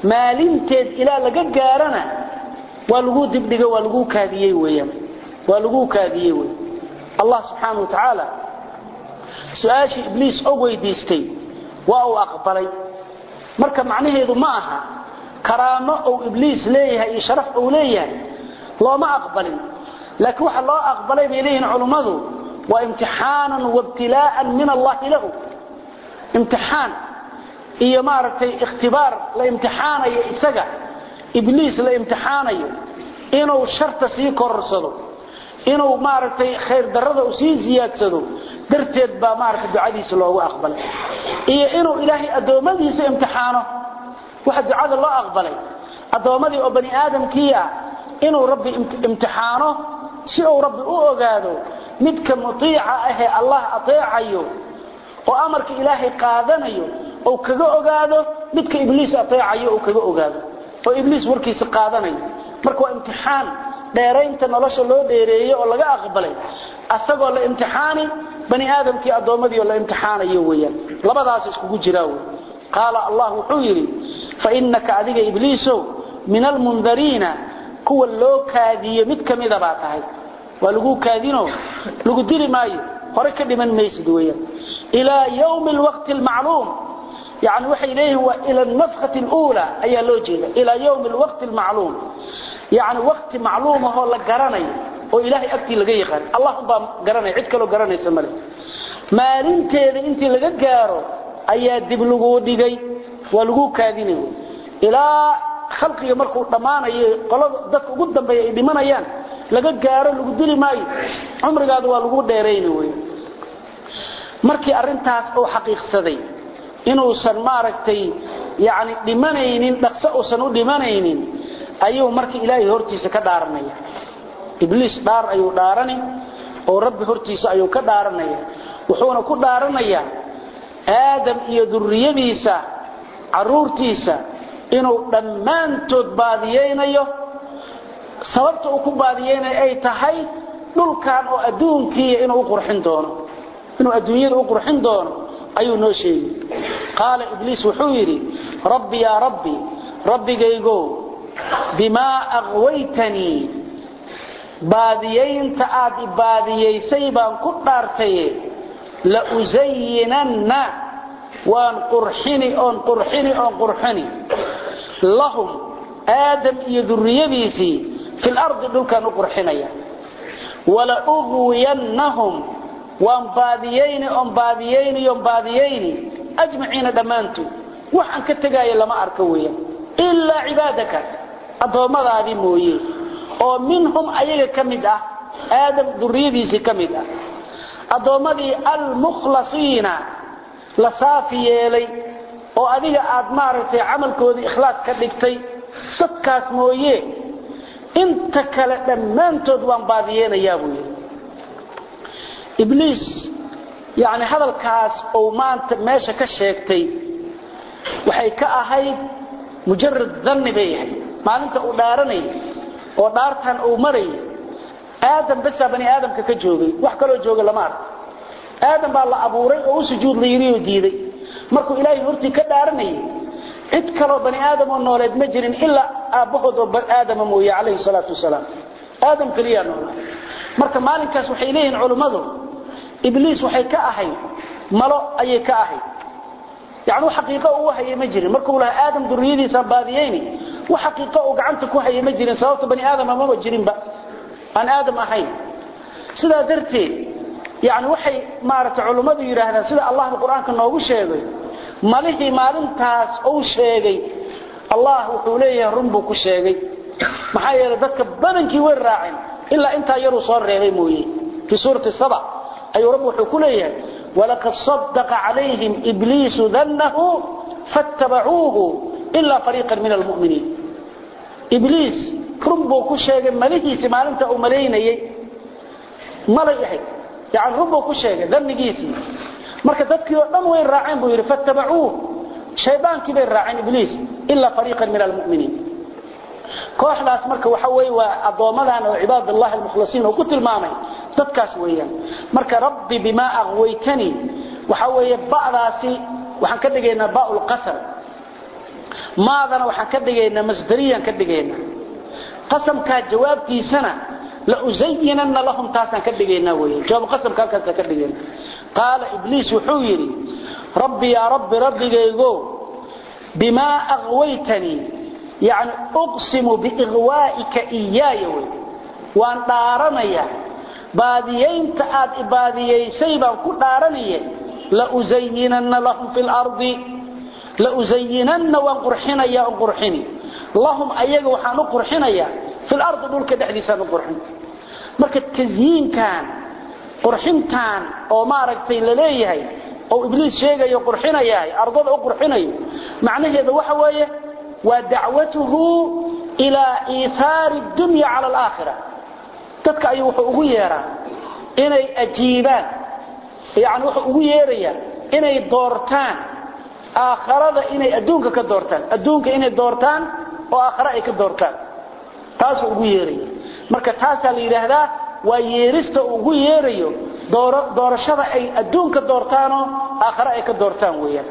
maalinteed ilaa laga gaarana waa lagu dibdhiga waa lagu kaadiyay weeyaan waa lagu kaadiyay weey Allah subhanahu wa ta'ala su'aashi ibliis oo weydiistay waa uu aqbalay marka macnaheedu ma aha karaamo oo ibliis leeyahay iyo sharaf oo leeyahay looma aqbalin laakiin waxa loo aqbalay leeyahay culimadu waa imtixaanan wa ibtilaa'an min Allah lahu imtixaan iyo maartay ikhtibaar la imtixaanayo isaga ibliis la imtixaanayo inuu sharta sii korsado inuu maartay khayr darada u sii ziyaadsado darteed ba maartay ducadiisa loogu aqbalay iyo inuu ilaahay adoomadiisa imtixaano waxa ducada loo aqbalay adoomadii oo bani aadamkiya inuu rabbi imtixaano si uu rabbi u ogaado midka mutiica ah ee Allah ateecayo oo amarka ilaahay qaadanayo oo kaga ogaado midka ibliis ateecayo oo kaga ogaado oo ibliis warkiisa qaadanayo marka waa imtixaan dheeraynta nolosha loo dheereeyo oo laga aqbalay asagoo la imtixaani bani aadamkii adoomadii oo la imtixaanayo weeyaan labadaas isku jiraa weey qaala allah wuxuu yiri fa innaka adiga ibliiso min almundarina kuwa loo kaadiyo mid kamida baa tahay waa lagu kaadino lagu diri maayo hore ka dhiman maysid weeyaan ila yawm alwaqt alma'lum يعني waxay leeyahay waa ila nafkhati alula ayaa loo jeeda ila yawm alwaqt alma'lum يعني وقت معلومه oo la garanayo oo ilaahay agtii laga yaqaan Allah baa garanay cid kale oo garanaysa male maalinteeda intii laga gaaro ayaa dib lagu dhigay waa lagu kaadinay ila khalqiga markuu dhamaanayo qolada dadka ugu dambeeyay ay dhimanayaan laga gaaro lagu dili maayo umrigaadu waa lagu dheereeyay markii arintaas oo xaqiiqsaday inuu san maaragtay yaani dhimanaynin dhaqso oo san u dhimanaynin ayuu markii ilaahay hortiisa ka dhaaranaya ibliis dhaar ayuu dhaarani oo rabbi hortiisa ayuu ka dhaaranaya wuxuuna ku dhaaranaya aadam iyo durriyadiisa caruurtiisa inuu dhamaantood baadiyeynayo sababta uu ku baadiyeynayo ay tahay dhulkan oo adduunkii inuu qurxin doono inuu adduunyada u qurxin doono ayuu noo sheegay qaala ibliis wuxuu yiri rabbi ya rabbi rabbigaygo بما أغويتني باديين تآد بادييسي بان كدارتي لأزينن وان قرحني ان قرحني ان قرحني لهم آدم يذريبيسي في الأرض دول كانوا قرحنيا ولأغوينهم وان باديين ان باديين ان باديين أجمعين دمانتو وحن كتغايا لما أركويا إلا عبادك أضومضادي مويه oo minhum ayaga kamid ah aadam duriyadiisa kamid ah adoomadii al mukhlasiina la saafiyelay oo adiga aad maartay amalkoodi ikhlaas ka dhigtay dadkaas mooyee inta kale dhamaantood waan baadiyeenayaa buu yiri ibliis yaani hadalkaas oo maanta meesha ka sheegtay waxay ka ahayd mujarrad dhanni bayhay maalinta uu dhaaranay oo dhaartan uu maray aadam bas bani aadamka ka joogay wax kale oo jooga lama arko aadam baa la abuuray oo sujuud leeyahay diiday markuu ilaahay hortii ka dhaaranay cid kale oo bani aadam oo nooleed ma jirin illa aabahood oo aadam mooyay alayhi salatu wasalaam aadam kaliya nool marka maalinkaas waxay leeyihiin culimadu ibliis waxay ka ahay malo ayay ka ahay يعني حقيقه هو هي مجري markuu la aadam duriyadiisa baadiyeen wax xaqiiqo oo gacanta ku hayay majrin sababta bani aadam ma majrin ba aan aadam ahayn sida darteed yani waxay maarata culimadu yiraahdaan sida Allah quraanka noogu sheegay malihi maalintaas oo sheegay Allah wuxuu leeyahay runbu ku sheegay maxaa yeelay dadka badankii way raaceen illa inta yaru soo reebay mooyee fi suurati saba ay rabbu wuxuu ku leeyahay ولقد صدق عليهم إبليس ذنه فاتبعوه إلا فريقا من المؤمنين إبليس ربو كشيغ مليه سمالنت أو مليني مليه يعني ربو كشيغ ذنجيسي marka dadkii oo dhan way raaceen buu yiri fattabuu shaydaanki bay raaceen ibliis illa fariiqan min almu'minin kooxdaas marka waxa weey waa adoomadan oo cibaadallah almukhlasiin oo ku tilmaamay dadkaas weeyaan marka rabbi bima aghwaytani waxa weeye ba'daasi waxaan ka dhigaynaa ba'ul qasam maadana waxaan ka dhigaynaa masdariyan ka dhigaynaa qasamka jawaabtiisana la uzayyinanna lahum taasan ka dhigaynaa weeye jawaab qasamka halkaas ka dhigaynaa qaala ibliis wuxuu yiri rabbi ya rabbi rabbigaygo bima aghwaytani yani uqsimu bi ighwaa'ika iyaya waan dhaaranaya baadiyeynta aad ibaadiyeysay baan ku dhaaranaya la uzayyinanna lahum fil ardi la uzayyinanna wa qurxinaya qurxini lahum ayaga waxaan u qurxinaya fil ardi dhulka dhexdiisa u qurxin marka tazyiinkan qurxintan oo maaragtay la leeyahay oo ibliis sheegayo qurxinayahay ardada u qurxinayo macnaheedu waxa weeye wa da'watuhu ila ithari ad-dunya 'ala al-akhirah dadka ay wuxuu ugu yeeraa inay ajiibaan yaani wuxuu ugu yeeraya inay doortaan aakhirada inay adduunka ka doortaan adduunka inay doortaan oo aakhira ay ka doortaan taas ugu yeeray marka taas la yiraahdaa waa yeerista ugu yeerayo door doorashada ay adduunka doortaano aakhira ay ka doortaan weeyaan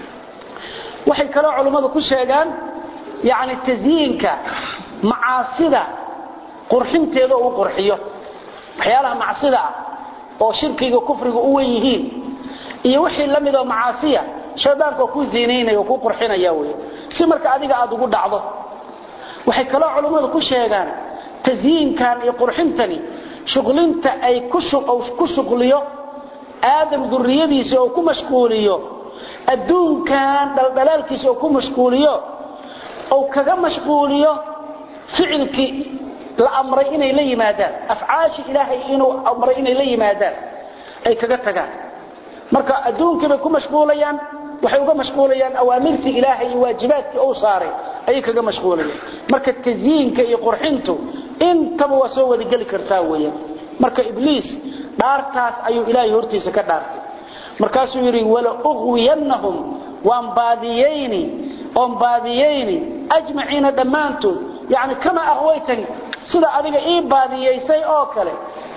waxay kala culimadu ku sheegaan yaani tazyiinka macaasida qurxinteeda uu qurxiyo waxyaalaha macaasida oo shirkiga kufriga u weyn yihiin iyo wixii lamid ah macaasiya shaydaanku ku ziinaynayo ku qurxinaya weey si marka adiga aad ugu dhacdo waxay kala culimadu ku sheegaan tazyiinkan iyo qurxintani shughlinta ay ku ku shughliyo aadam durriyadiisa oo ku mashquuliyo adduunkan daldalaalkiisa oo ku mashquuliyo oo kaga mashquuliyo ficilki la amray inay la yimaadaan afcaashi ilaahay inuu amray inay la yimaadaan ay kaga tagaan marka adduunka bay ku mashquulayaan waxay uga mashquulayaan awaamirta ilaahay iyo waajibaadka uu saaray ay kaga mashquulayaan marka tazyiinka iyo qurxintu intaba waa soo wada gali kartaa weeyaan marka ibliis dhaartaas ayuu ilaahay hortiisa ka dhaartay markaasuu yiri wala ughwiyannahum waan baadiyayni on baadiyayni ajmaciina dhamaantood يعني كما أغويتني سيدا أديك إيه بادييسي أو كله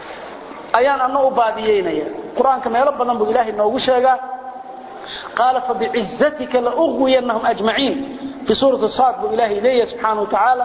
أيان أنه باديينيا القرآن كما يربنا بإله إنه وشيغا قال فبعزتك لأغوينهم أجمعين في سورة الصاد بإله إليه سبحانه وتعالى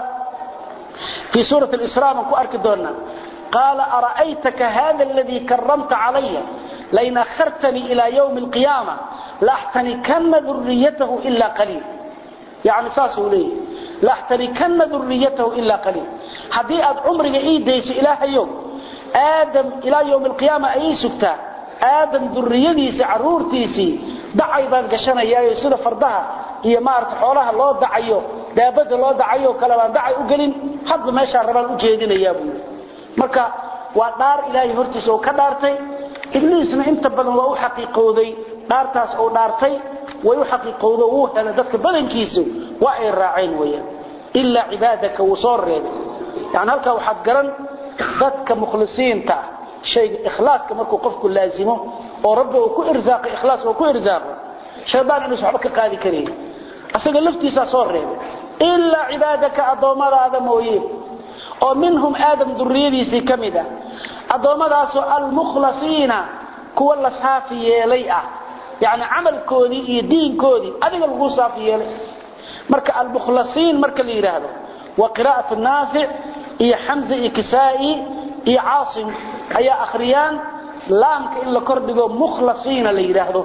في سورة الإسراء من كأرك دوننا قال أرأيتك هذا الذي كرمت علي لئن أخرتني إلى يوم القيامة لأحتنكن ذريته إلا قليل يعني ساسه ليه لاحتركن ذريته إلا قليل حديئة عمرك إيه ديس إله يوم آدم إلى يوم القيامة أي سكتا آدم ذريتيسي عرورتيسي دعي بان قشانا يا يسود فردها هي مارت حولها الله دعيو دابد الله دعيو كلمان دعي أقلين حد ما يشعر ربان أجهدين يابو مركا ودار إلهي هرتيسي وكدارتي إبليسنا انت بلن وهو حقيقو دي دارتاس أو دارتي ويحققوا ذوه أنا ذلك بدن كيسو وإن راعين ويا إلا عبادك وصور يعني هلك وحقرا ذاتك مخلصين تا شيء إخلاص كما قفك لازمه وربه وكو إرزاق إخلاص وكو إرزاق شيطان إنه صحبك قادي كريم أسأل لفتي سأصور إلا عبادك أضوما هذا مويب ومنهم آدم ذريدي سيكمدا أضوما هذا المخلصين كو الله صافي يليئة يعني عمل كودي iyo diin koodi adiga lagu saafiyeelay marka al mukhlasiin marka la yiraahdo wa qiraa'atu naafi' iyo hamza iyo kisaa'i iyo aasim ayaa akhriyaan laamka in la kordhigo mukhlasiina la yiraahdo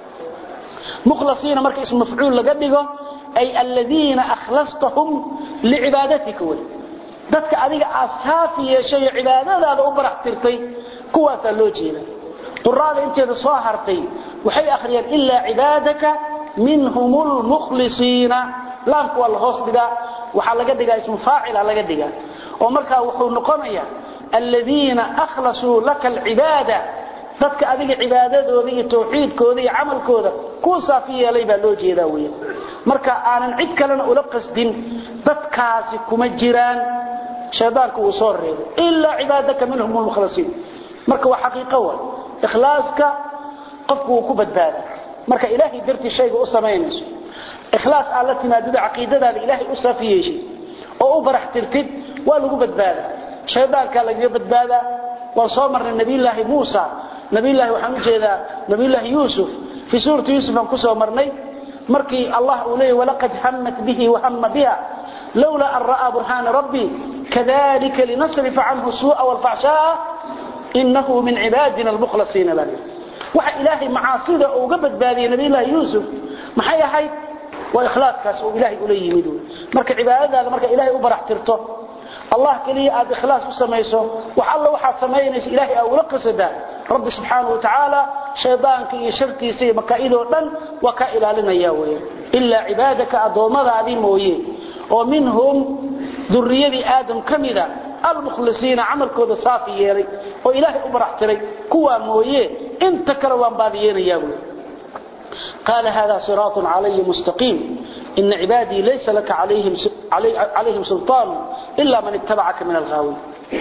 mukhlasiina marka ism mafcuul laga dhigo ay alladina akhlastahum li'ibadatika dadka adiga asaafiyeeshay cibaadadaada u baraxtirtay kuwaas loo jeedaa قرآن انت صاحرتي وحي أخريان إلا عبادك منهم المخلصين لامك والهوس بدا وحال قدقا اسم فاعل على قدقا ومركا وحو نقميا الذين أخلصوا لك العبادة ذاتك أذيك عبادة وذي توحيدك وذي عملك وذي كوسا فيها ليبا لوجي ذاوية مركا أنا نعدك لنا ألقص دين ذاتكاسك مجران شبانك وصور إلا عبادك منهم المخلصين مركا وحقيقة إخلاصك قفك وكبدبادا marka ilaahi darti shayga u sameeynayso ikhlaas alla timaadada aqeedada ilaahi u saafiyay oo u baraxtirtid waa lagu badbaada shaydaanka laga badbaada waa soo marnay nabi ilaahi Muusa nabi ilaahi waxaan u jeedaa nabi ilaahi Yuusuf fi suurati Yuusuf aan ku soo marnay markii Allah uu leeyahay walaqad hammat bihi wa hamma biha lawla an ra'a burhan rabbi kadhalika linasrifa anhu su'a wal fahsha'a innahu min ibadina al mukhlasin lana waxa ilaahi macaasida oo uga badbaadiyay nabiga Yusuf maxay ahayd wa ikhlaaskaas oo ilaahi u leeyimid marka cibaadada marka ilaahi u baraxtirto الله كلي أد إخلاص بسميسه وحلا واحد سمينيس إلهي أو لقصده رب سبحانه وتعالى شيطان كي شركي سي مكائده دن وكائل لنا ياوي إلا عبادك أضوما ذي مويه ومنهم ذرية آدم كمذا المخلصين عمل كود صافي يري وإلهي أبرحتري كوا مويه انت كروان باذيين ياوي قال هذا صراط علي مستقيم إن عبادي ليس لك عليهم عليهم سلطان إلا من اتبعك من الغاوين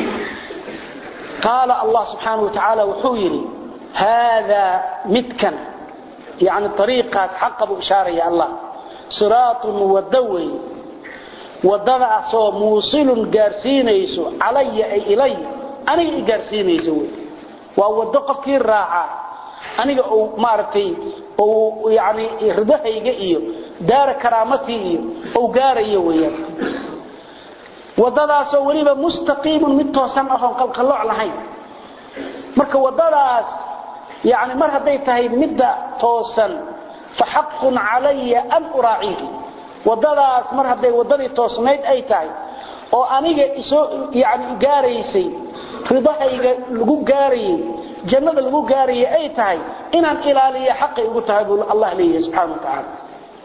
قال الله سبحانه وتعالى وحويري هذا متكن يعني طريقة حق بإشارة يا الله صراط ودوي ودضع صو موصل قارسين يسو علي أي إلي أنا قارسين يسو وودقف كي الراعة أنا مارتي يعني رضاه يجئيه دار كرامتي أو قاري وياه wadadaas oo waliba mustaqiim mid toosan ah oo qalqalooc lahayn marka wadadaas yaani mar haday tahay midda toosan fa haqqun alayya an uraa'ihi wadadaas mar haday wadadii toosnayd ay tahay oo aniga isoo yaani gaaraysay ridahayga lagu gaariyay jannada lagu gaariyay ay tahay inaan ilaaliyo xaqi ugu tahay Allah leeyahay subhanahu wa ta'ala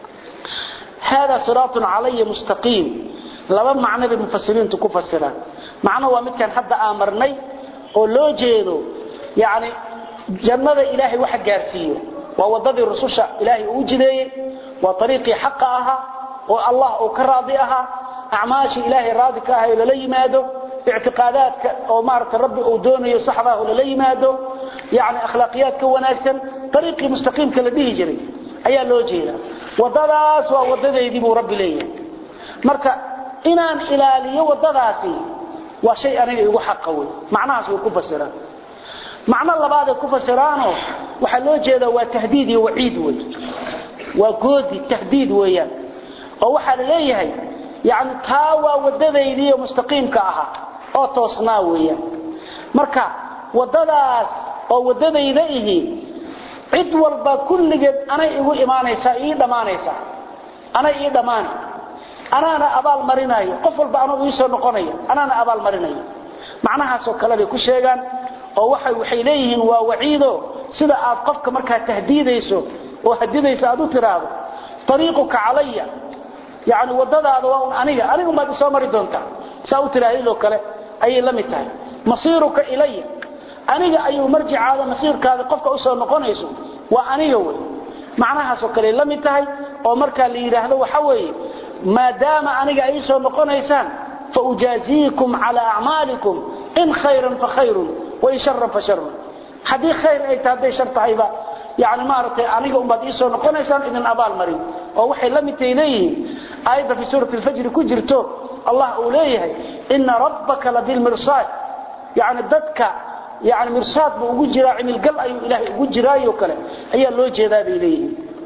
hada siratun alayya mustaqim laba macna ee mufassiriintu ku fasiraan macna waa mid kan hadda aamarnay oo loo jeedo yaani jannada ilaahi waxa gaarsiiyo waa wadadii rasuusha ilaahi uu jideeyay waa tariiqi xaq aha oo Allah uu ka raadi aha acmaashi ilaahi raadi ka ah la yimaado i'tiqaadaadka oo maarta rabbi uu doonayo saxda oo la yimaado yaani akhlaaqiyadka wanaagsan tariiqi mustaqiimka la dhihi jiray ayaa loo jeedaa wadadaas waa wadadeedii buu rabbi leeyahay marka inaan ilaaliyo wadadaasi waa shay aniga igu xaqaway macnahaas way ku fasiraan macna labaad ee ku fasiraano waxa loo jeedaa waa tahdiid iyo waciid way waa goodi tahdiid weeyaan oo waxa la leeyahay yaani taa waa wadadeedii mustaqiimka aha oo toosnaa weeyaan marka wadadaas oo wadadayda ihi cid walba kulligeed anay igu iimaanaysa ii dhamaanaysa anay ii dhamaanay أنا أبال مرينايو قفل بأنه يسوى نقوني أنا أبال مرينايو معناها سو كلا بيكو شيغان أو وحي وحيليهن ووعيدو سيدا أبقفك مركها تهديديسو وهديديسو أدو ترابو طريقك علي يعني ودد هذا وأن أنيga أنيga ما بسو مري دونتا ساو تراهيلو كلا أي لمتاي مصيرك إلي أنيga أيو مرجع هذا مصيرك هذا قفك أسوى نقونيسو وأنيga وي معناها سو كلا لمتاي أو مركا اللي يراهدو وحوي ما دام أنيق أيسو نقونيسان فأجازيكم على أعمالكم إن خيرا فخير وإن شرا فشر حديث خير أي تهدي شرط عيبا يعني ما رأيت أنيق أمباد أيسو نقونيسان إذن أبال مريم ووحي لمت إليه أيضا في سورة الفجر كجرته الله أوليه إن ربك لبالمرصاد يعني ضدك يعني مرصاد بوجرا عن القلب أي إلهي وجرا يوكله هي اللوجه ذا إليه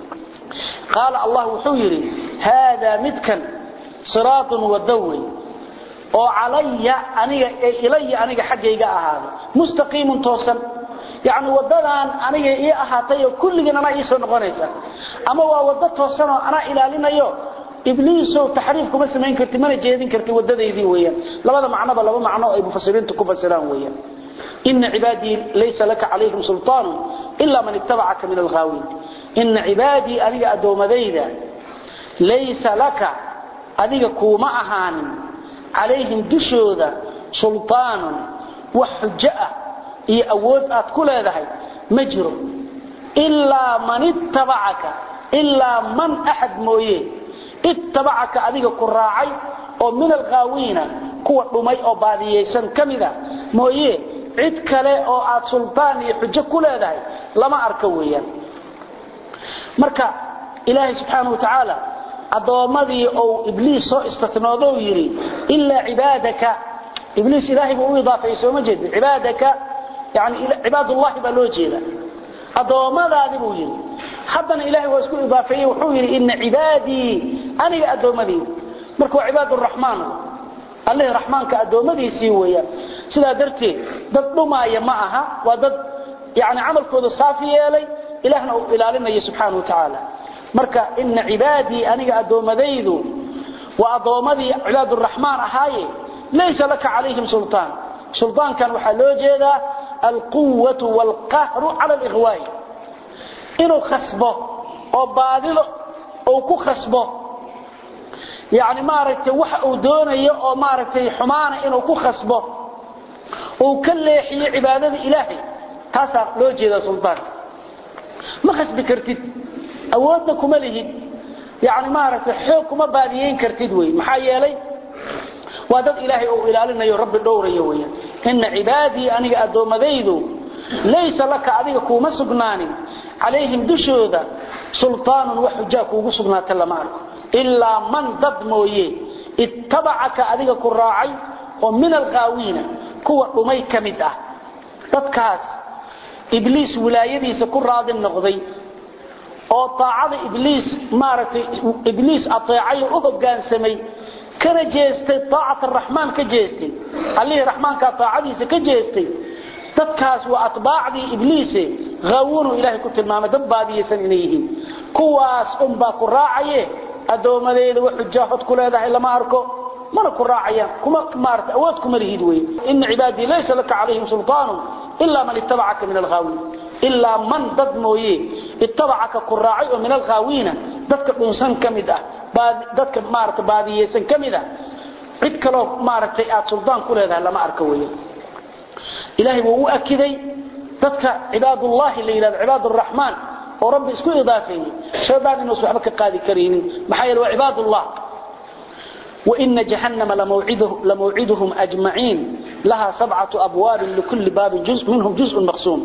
قال الله حيري هذا متكن صراط ودوي او علي اني الي اني حقيقه هذا مستقيم توصل يعني وددان اني اي احاتay kulligina ana iso noqonaysa ama waa wada toosan oo ana ilaalinayo ibliis oo taxriif kuma sameyn karti mana jeedin karti wadadeedii weeyaan labada macnaba laba macno ay mufassiriintu ku fasiraan weeyaan inna ibadi laysa laka alayhim sultan illa man ittaba'aka min al-ghawin inna ibadi aniga adoomadayda ليس لك أذيك كوما أهان عليهم دشودا سلطان وحجاء يأود أتكل هذا مجر إلا من اتبعك إلا من أحد مويه اتبعك أذيك كراعي ومن الغاوين كوة رمي أو باذيسان كمذا مويه عدك لي أو أت سلطان يحجاء كل هذا لما أركويا مركا إلهي سبحانه وتعالى أضوامدي أو إبليس استثناده يري إلا عبادك إبليس إلهي بأو إضافة يسوى مجد عبادك يعني عباد الله بلوجينا adoomadaadi buu yiri haddana ilaahay waa isku idaafeeyay wuxuu yiri inna cibaadi aniga adoomadii marka waa cibaadu rahmaan Allah rahmaanka adoomadiisii weeyaan sida darteed dad dhumaaya ma aha waa dad yaani amalkooda saafi yeelay ilaahna uu ilaalinayo subhanahu wa ta'ala marka inna cibaadi aniga adoomadaydu wa adoomadii cibaadu rahmaan ahaaye laysa laka alayhim sultaan sultaan kan waxa loo jeedaa القوة والقهر على الإغواء إنه خصبه أو باذله أو كخصبه يعني ما رأيت وحق دوني أو ما رأيت حمانة إنه كخصبه أو كل يحيي عبادة إلهي تاسع لوجه ذا سلطان ما خصب كرتد أودكم لهد يعني ما رأيت حوكم باذيين كرتدوي محايا لي وادد إلهي أو إلالنا يا رب الدور يويا إن عبادي أني أدومديدو ليس لك أذيك كوما سقناني عليهم دشوذا سلطان وحجاك وسقنات لمارك إلا من ضدمويه اتبعك أذيك كراعي ومن الغاوين كوة أمي كمدة تتكاس إبليس ولايدي سكر راضي النغضي أو طاعة إبليس مارت إبليس أطيعي أهبقان سمي كان جيستي طاعة الرحمن كجيستي عليه الرحمن كطاعته كجيستي تتكاس وأطباع دي إبليسي غاونوا إلهي كنت المامة دبادي يسنينيه كواس أمبا كراعيه أدوما ليد وحجاحت كل هذا إلا ما أركو ما نكراعيه كما مارت أودكم الهدوي إن عبادي ليس لك عليهم سلطان إلا من اتبعك من الغاوين إلا من ضدمويه اتبعك كراعي من الغاوين dadka dhunsan kamida baad dadka maarta baadiyeysan kamida cid kale maartay aad sultaan ku leedahay lama arko weeyo ilaahi wuu akiday dadka cibaadullah leeyad cibaadu rahmaan oo rabbi isku idaafeeyay shaydaan inuu waxba ka qaadi kareen maxay waa cibaadullah wa inna jahannama la maw'iduhum la maw'iduhum ajma'in laha sab'atu abwab likulli babin juz' minhum juz'un maqsum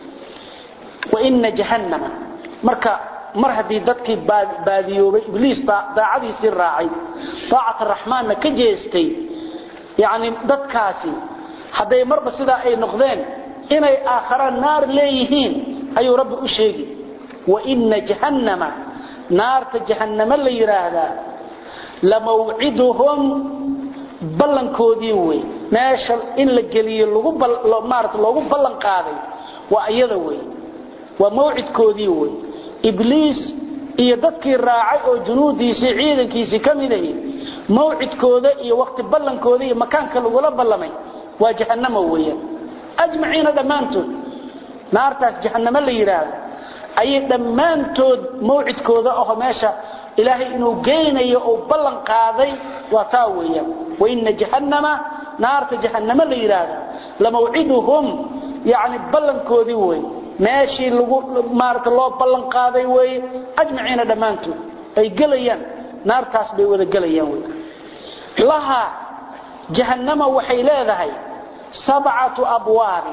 wa inna jahannama marka mar hadii dadkii baadiyoobay ibliis daacadiisii raacay taa'at ar-rahmaan ka jeestay yaani dadkaasi haday marba sida ay noqdeen inay aakhira naar leeyihiin ayuu rabbi u sheegi wa inna jahannama naarta jahannama la yiraahdo la maw'iduhum ballankoodii way meesha in la galiyo lagu maarta loogu ballan qaaday waa iyada way waa maw'idkoodii way إبليس iyo dadkii raacay oo junuudiisi ciidankiisi kamidey mawcidkooda iyo waqti ballankooda iyo makaanka lagu la ballamay waa jahannama weeyaan ajmaciina dhamaantood naartaas jahannama la yiraahdo ay dhamaantood mawcidkooda oo meesha ilaahay inuu geynayo oo ballan qaaday waa taa weeyaan wa inna jahannama naarta jahannama la yiraahdo la mawciduhum yaani ballankoodii weey ماشي لو مارت لو بلن قاداي وي اجمعين dhamaantu ay galayaan naartaas bay wada galayaan way laha jahannama waxay leedahay sab'atu abwaab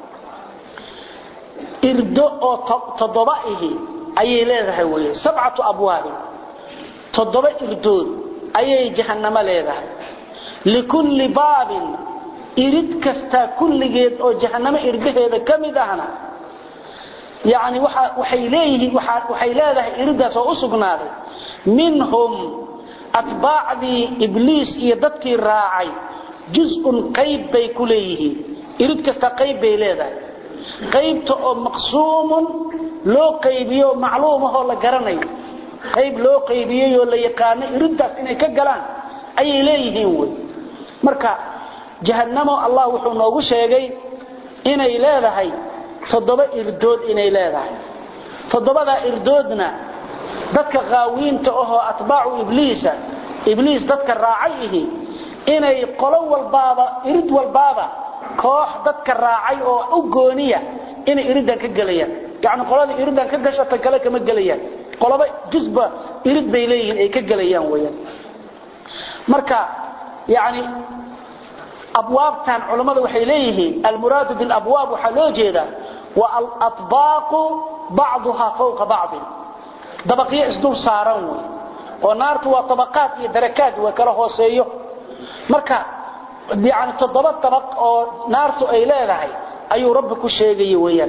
irdo oo todoba ihi ayay leedahay way sab'atu abwaab todoba irdood ayay jahannama leedahay likulli baabin irid kasta kulligeed oo jahannama irdaheeda kamid ahna يعني waxay leeyihiin waxay leedahay iridaas oo u sugnaaday minhum atbaa'di ibliis iyo dadkii raacay juz'un qayb bay ku leeyihiin irid kasta qayb bay leedahay qaybta oo maqsuumun loo qaybiyo macluum ah oo la garanayo qayb loo qaybiyo oo la yaqaan iridaas inay ka galaan ayay leeyihiin way marka jahannamo Allah wuxuu noogu sheegay inay leedahay toddoba irdood inay leedahay toddobada irdoodna dadka qaawiinta oo atbaacu ibliisa ibliis dadka raacayhi inay qolo walbaaba irid walbaaba koox dadka raacay oo u gooniya inay iridan ka galayaan yaani qolada iridan ka gashata kale kama galayaan qolaba jisba irid bay leeyihiin ay ka galayaan weeyaan marka yaani abwaabtan culimadu waxay leeyihiin al muraad bil abwaab waxa loo jeedaa والأطباق بعضها فوق بعض طبقية اسدور ساران ونارت وطبقات دركات وكلا هوسيو marka yani toddoba tabaq oo naartu ay leedahay ayuu rabbi ku sheegay weeyaan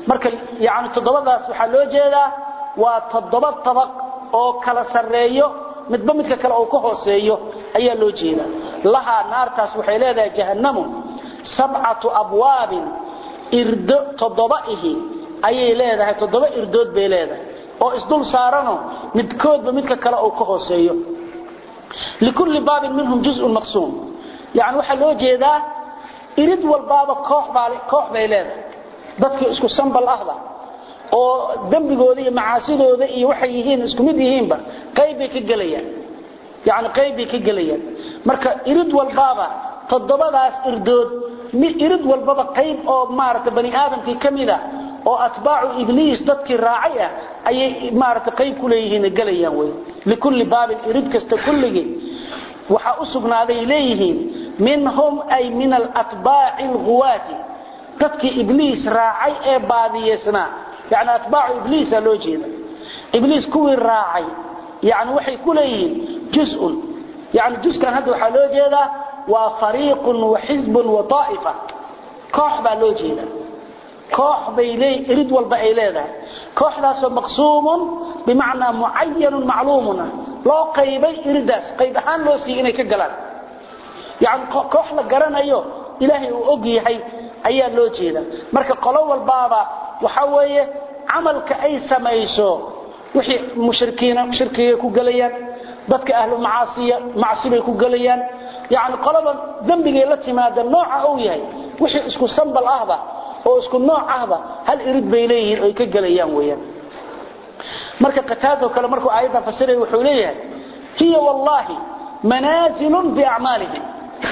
marka yaani todobadaas waxa loo jeedaa waa todoba tabaq oo kala sareeyo midba midka kale oo ka hooseeyo ayaa loo jeedaa laha naartaas waxay leedahay jahannamu sab'atu abwaab irdo todobaihi ayay leedahay todoba irdood bay leedahay oo isdul saarano midkoodba midka kale oo ka hooseeyo likulli baab minhum juz'un maqsum yaani waxa loo jeedaa irid walbaaba koox baale koox bay leedahay dadka isku sanbal ahba oo dambigooda iyo macaasidooda iyo waxay yihiin isku mid yihiinba qayb ay ka galayaan yaani qayb ay ka galayaan marka irid walbaaba todobadaas irdood mid irid walbaba qayb oo maarta bani aadamkii kamida oo atbaacu ibliis dadkii raacay ah ayay maarta qayb ku leeyihiin galayaan way likulli baab irid kasta kulligi waxa u sugnaaday leeyihiin minhum ay min al-atbaa'i al-ghuwati dadkii ibliis raacay ee baadiyesna يعني أتباع إبليس لو جيدا إبليس كوي الراعي يعني وحي كليه جزء يعني جزء كان هذا حلو جيدا وفريق وحزب وطائفة كوح لو جيدا كوح بيلي إرد والبعيلة كوح ذا مقسوم بمعنى معين معلوم لا قيبي إرداس قيبهان لو سيئني كقلال يعني كوح لقران أيوه إلهي وأقي حي أيها لو جيدا مركا قلو البابا وحويه عملك أي سميسو وحي مشركين شركية كقليان ضدك أهل معاصية معصية كقليان يعني قلبا ذنبي التي ماذا النوع أويه وحي اسكو سنب الأهبة أو اسكو النوع أهبة هل يريد بإليه أي كقليان ويان مركا قتاده وكلا مركا آياتا فسره وحوليه هي والله منازل بأعمالهم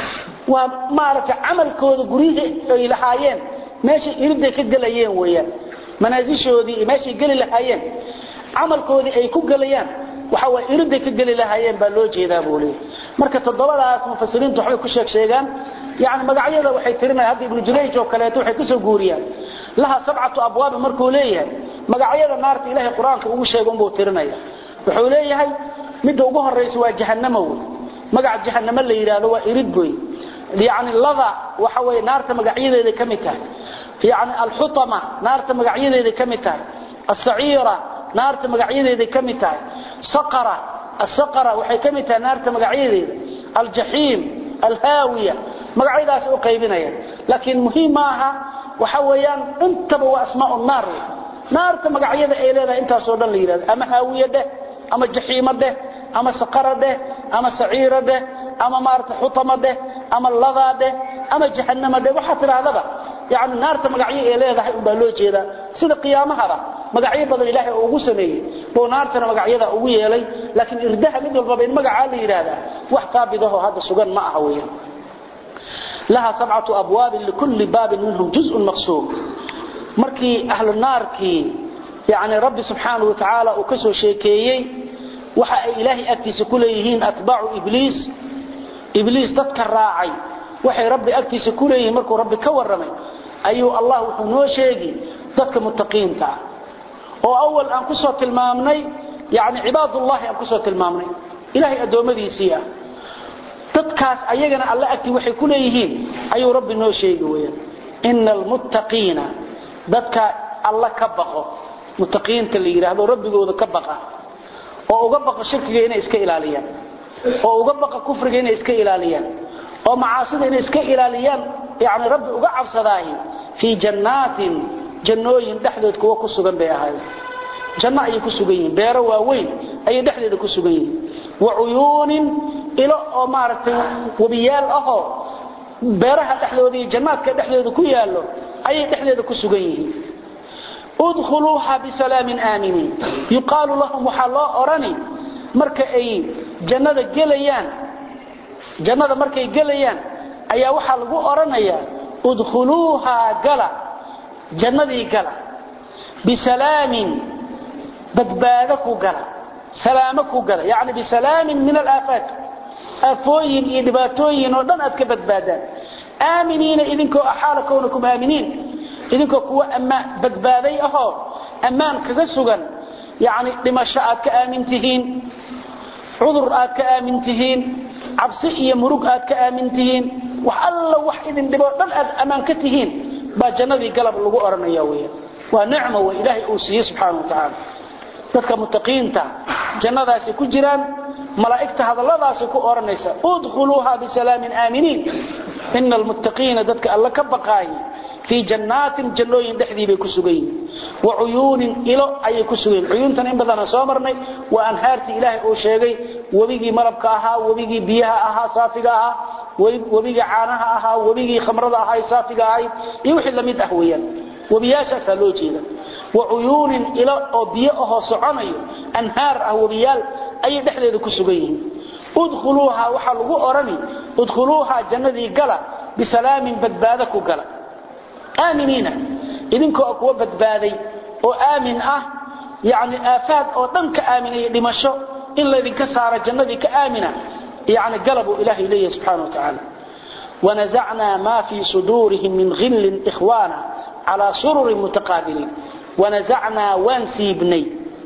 ومعركة عمل كود قريه إلى حايين ماشي يريد كقليان ويان منازشودي ماشي قلي لهايين عملكودي ay ku galayaan waxa way irida ka gali lahaayeen baa loo jeedaa boolay marka todobadaas mufasiriintu waxay ku sheeg sheegan yaani magacyada waxay tirinayaan hadda ibn Jurayj oo kale waxay ku soo guuriyaan laha sab'atu abwaab markuu leeyahay magacyada naarta ilaahay quraanka ugu sheego inuu tirinaya wuxuu leeyahay mid ugu horeysa waa jahannamo magac jahannamo la yiraahdo waa irid boy yaani lada waxa way naarta magacyadeeda kamid tahay يعني الحطمة نارت مقعيدة كمتاي السعيرة نارت مقعيدة كمتاي سقرة السقرة وحي كمتاي نارت مقعيدة الجحيم الهاوية مقعيدة سأقيبنا لكن مهمها وحويان انتبوا أسماء النار نارت مقعيدة إليها انت صودا ليراد أما هاوية ده أما الجحيم ده أما سقرة ده أما سعيرة ده أما مارت حطمة ده أما اللظى ده أما جهنم ده وحتر هذا ده يعني النار تمقعيه إليه بلو جيدا سيدا قيامها مقعيه بدل إلهي أوغو سميه بو نار تمقعيه أوغو يلي لكن إردها من البابين مقعا لي إرادا وحقابضه هذا السجن معه لها سبعة أبواب لكل باب منهم جزء مقسوم مركي أهل النار كي يعني رب سبحانه وتعالى أكسو شيكيي وحا إلهي أكتس كليهين أتباع إبليس إبليس تذكر راعي وحي ربي أكتس كليهين مركو ربي كورمي أيو الله وحنو شيقي ذاتك متقين تاع وأول أنكسوة المامني يعني عباد الله أنكسوة المامني إلهي أدوم ذي سيئة تدكاس أيقنا الله أكتي وحي كليهين أيو ربي نو شيقي إن المتقين ذاتك الله كبقه متقين تليرا هذا ربي قوضا كبقه وأقبق الشرك هنا إسكا إلاليا وأقبق كفر هنا إسكا إلاليا ومعاصد هنا إسكا إلاليا يعني ربي أقعب صداهي في جنات جنوين دحدد كوا كسوغن بيهاي جنة أي كسوغين بيرا واوين أي دحدد كسوغين وعيون إلى أمارة وبيال أهو بيرها دحدودي جنات كدحدد كيالو أي دحدد كسوغين ادخلوها بسلام آمنين يقال لهم وحلا أراني مركا أي جنة جليان جنة مركا جليان أي وحل أرانيا ادخلوها جلا جنة جلا بسلام بدبادك جلا سلامك جلا يعني بسلام من الآفات أفوين إدباتوين ودن أتكبت بدبادان آمنين إذنكو أحال كونكم آمنين إذنكو كوا أما بدبادي أهو أمان كغسوغا يعني لما شاءت كآمنتهين عذر آت كآمنتهين عبسئية مروق آت كآمنتهين وحالله وحيد دبا بل أمان كتهين با جنبي قلب اللغو أرنا ياوية ونعمة وإلهي أوسيه سبحانه وتعالى dadka muttaqiinta jannadaasi ku jiraan malaa'ikta hadalladaasi ku oranaysa udkhuluha bi salaamin aaminin innal muttaqiina dadka alla ka baqay fi jannatin jannoyin dhaxdii bay ku sugayn wa uyunin ilo ay ku sugayn uyuntan in badan soo marnay wa anhaarti ilaahi oo sheegay wabigi malabka ahaa wabigi biyaha ahaa saafiga ahaa wabigi caanaha ahaa wabigi khamrada ahaa saafiga ahaa iyo wixii lamid ah weeyaan wabiyaasha loo jeeda وعيون إلى أبيئها صعنية أنهار أهوبيال أي دحلة كسبين ادخلوها وحلقوا أرمي ادخلوها جنة قلع بسلام بدبادك قلع آمنين إذنكو أكوى بدبادي وآمن أه يعني آفات أو تنك آمنية لمشو إلا إذن كسار جنة كآمنة يعني قلبوا إله إليه سبحانه وتعالى ونزعنا ما في صدورهم من غل إخوانا على سرر متقابلين ونزعنا وانسيبني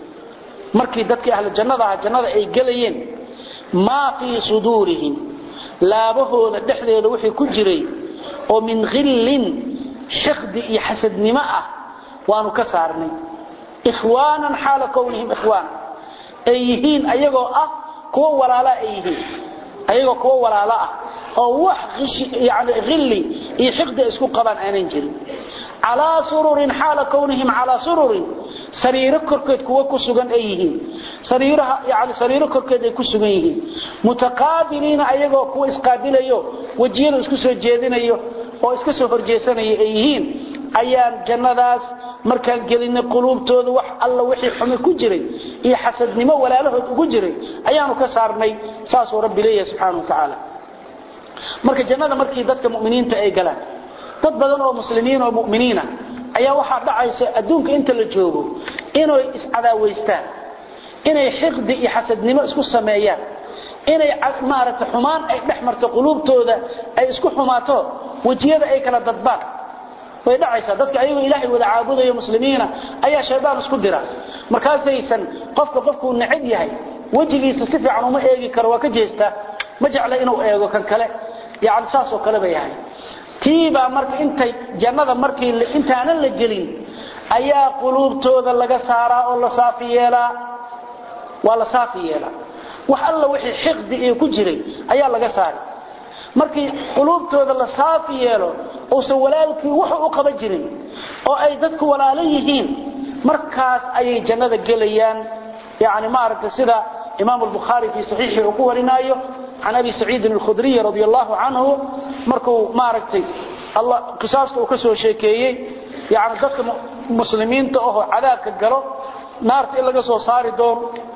markii dadkii ahla jannada jannada ay galayeen ma fi sudurihim laabahooda dhaxdeeda wixii ku jiray oo min ghillin shiqd iyo hasadnimo ah waanu ka saarnay ikhwaanan xaala kownihim ikhwaan ayhiin ayagoo ah kuwa walaala ayhiin ayagoo kuwa walaala ah oo wax yani ghilli iyo shiqd isku qabaan aanan jirin على سرور حال كونهم على سرور سرير كركد كوا كسغان ايهين سريرها يعني سرير كركد اي كسغان يهين متقابلين ايغو كوا اسقابليو وجيل اسku soo jeedinayo oo iska soo horjeesanayo ayhiin ayaan jannadaas markaan gelina qulubtooda wax alla wixii xumi ku jiray iyo xasadnimo walaalahood ugu jiray ayaanu ka saarnay saas oo rabbi leeyahay subhanahu wa ta'ala marka jannada markii dadka muuminiinta ay galaan dad badan oo muslimiin oo muuminiina ayaa waxa dhacaysa adduunka inta la joogo inay iscadaaweystaan inay xiqdi iyo xasadnimo isku sameeyaan inay maarata xumaan ay dhaxmarto qulubtooda ay isku xumaato wajiyada ay kala dadbaan way dhacaysa dadka ayagu ilaahay wada caabudayo muslimiina ayaa shaydaan isku dira markaasaysan qofka qofku nacib yahay wajigiisa si fiican uma eegi karo waa ka jeesta ma jecla inuu eego kan kale yaani saas oo kale bay yahay tiiba marka intay jannada markii intaanan la gelin ayaa qulubtooda laga saaraa oo la saafiyeela wala saafiyeela wax alla wixii xiqdi ee ku jiray ayaa laga saaray markii qulubtooda la saafiyeelo oo soo walaalkii wuxuu u qaban jirin oo ay dadku walaalo yihiin markaas ay jannada gelayaan yaani ma aragta sida imaam al-bukhari fi sahihi uu ku warinayo عن أبي سعيد الخدري رضي الله عنه مركو ماركتي الله قصاصته وكسو شيكيي يعني ذلك مسلمين تأهو عذاك القلو نارت إلا قصو صاري دور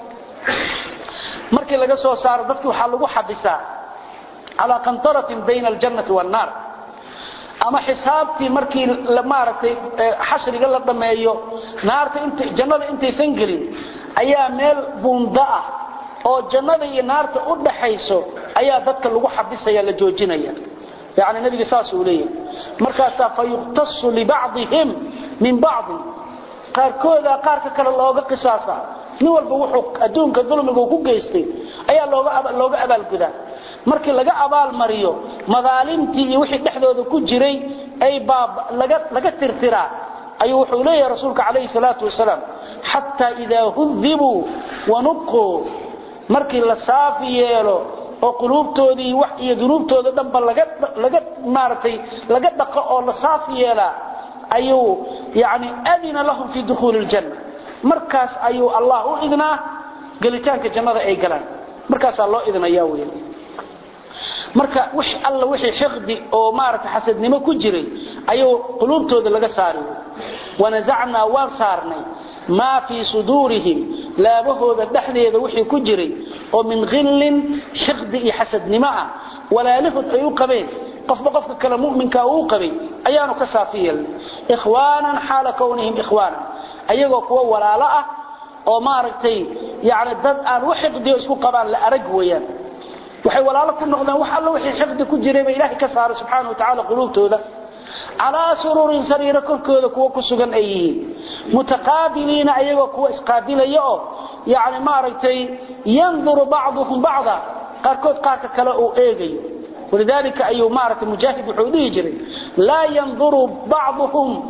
مركي إلا قصو صار ذلك وحلقو حبسا على قنطرة بين الجنة والنار أما حسابتي مركي ماركتي حشري قال لك لما يو نارت انت جنة انت سنجلين أيام ميل بونداء oo jannada iyo naarta u dhaxayso ayaa dadka lagu xabisaya la joojinaya yaani nabiga saas uu leeyahay markaas fa yuqtasu li ba'dihim min ba'd qaarkooda qaarka kale looga qisaasa nin walba wuxuu adduunka dulmiga ku geystay ayaa looga looga abaal gudaa markii laga abaal mariyo madaalimtii iyo wixii dhaxdooda ku jiray ay baab laga laga tirtiraa ayuu wuxuu leeyahay rasuulka kaleey salaatu wasalaam hatta idha hudhibu wa nuqu markii la saafi yeelo oo qulubtoodii wax iyo dunuubtooda dhanba laga laga maartay laga dhaqo oo la saafi yeela ayuu yaani adina lahum fi dukhul aljanna markaas ayuu allah u idnaa galitaanka jannada ay galaan markaas allah idnaa weeyaan marka wax alla wixii xiqdi oo maartay xasadnimo ku jiray ayuu qulubtooda laga saariyo wanaza'na wa saarnay ما في صدورهم لا بهود دحديده وحي كجري ومن غل حقد حسد نماء ولا لفت ايو قبين قف بقف كلا مؤمن كاو قبين ايانو كسافيل اخوانا حال كونهم اخوانا ايغو كو ولالا او ما aragtay yaani dad aan wax xaqdi isku qabaan la arag weeyaan waxay walaalo ku noqdaan wax alla wixii xaqdi ku jiray ba ilaahay ka saaray subhanahu wa ta'ala qulubtooda على سرور سرير كركوده كو كسغان ايين متقابلين ايغو كو اسقابليو يعني ما رغتي ينظر بعضهم بعضا قاركود قارك كلا او ايغي ولذلك ايو مارت مجاهد وحودي جري لا ينظر بعضهم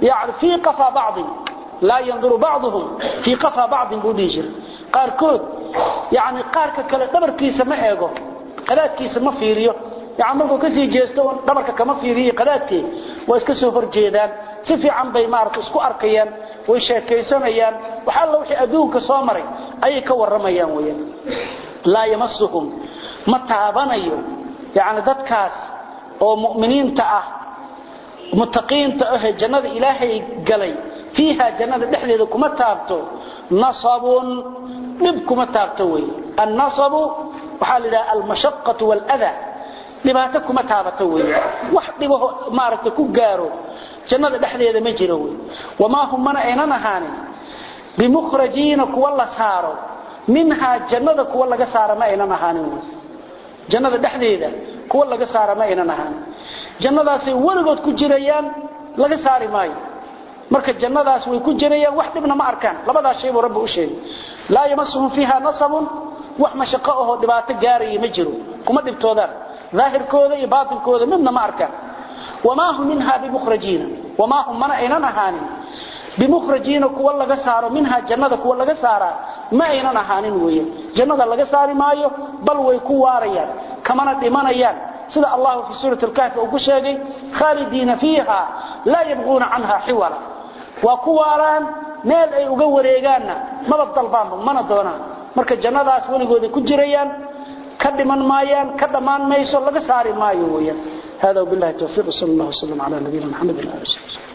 يعني في قفا بعض لا ينظر بعضهم في قفا بعض بوديجر قاركود يعني قارك كلا دبركيسا ما ايغو قلادكيسا ما فيريو يعني markuu ka sii jeesto dhabarka kama fiiriyo qalaadkii way iska soo horjeedaan si fiican bay maarto isku arkayaan way sheekaysanayaan waxa la wixii adduunka soo maray ay ka waramayaan weeyaan la yamassuhum mataabanayo yani dadkaas oo mu'miniinta ah muttaqiinta ah jannada ilaahay galay fiha jannada dhexdeeda kuma taabto nasabun dib kuma taabto way an-nasabu waxa la yiraahdaa al-mashaqqatu wal-adha dhibaato kuma taabato way wax dhibo maaragta ku gaaro jannada dhexdeeda ma jiro way wama hum mana aynan ahaan bimukhrajina kuwa la saaro minha jannada kuwa laga saaro ma aynan ahaan jannada dhexdeeda kuwa laga saaro ma aynan ahaan jannadaas ay waligood ku jirayaan laga saari maayo marka jannadaas way ku jirayaan wax dhibna ma arkaan labadaas shay buu rabbi u sheegay la yamassuhum fiha nasabun wax mashaqo oo dhibaato gaaray ma jiro kuma dhibtoodaan ظاهر كوده iyo baatin kooda midna ma arkaan wama hum minha bimukhrajina wama hum mana aynan ahaan bimukhrajina kuwa laga saaro minha jannada kuwa laga saara ma aynan ahaanin weeye jannada laga saari maayo bal way ku waarayaan kamana dhimanayaan sida Allah fi suurat al-kahf uu ku sheegay khalidina fiha la yabghuna anha hiwala wa kuwaran meel ay uga wareegaana maba dalbaan mana doonaan marka jannadaas waligood ku jirayaan كدمان مايان كدمان مايسو لغا ساري مايو ويا هذا وبالله التوفيق صلى الله وسلم على نبينا محمد وعلى اله وصحبه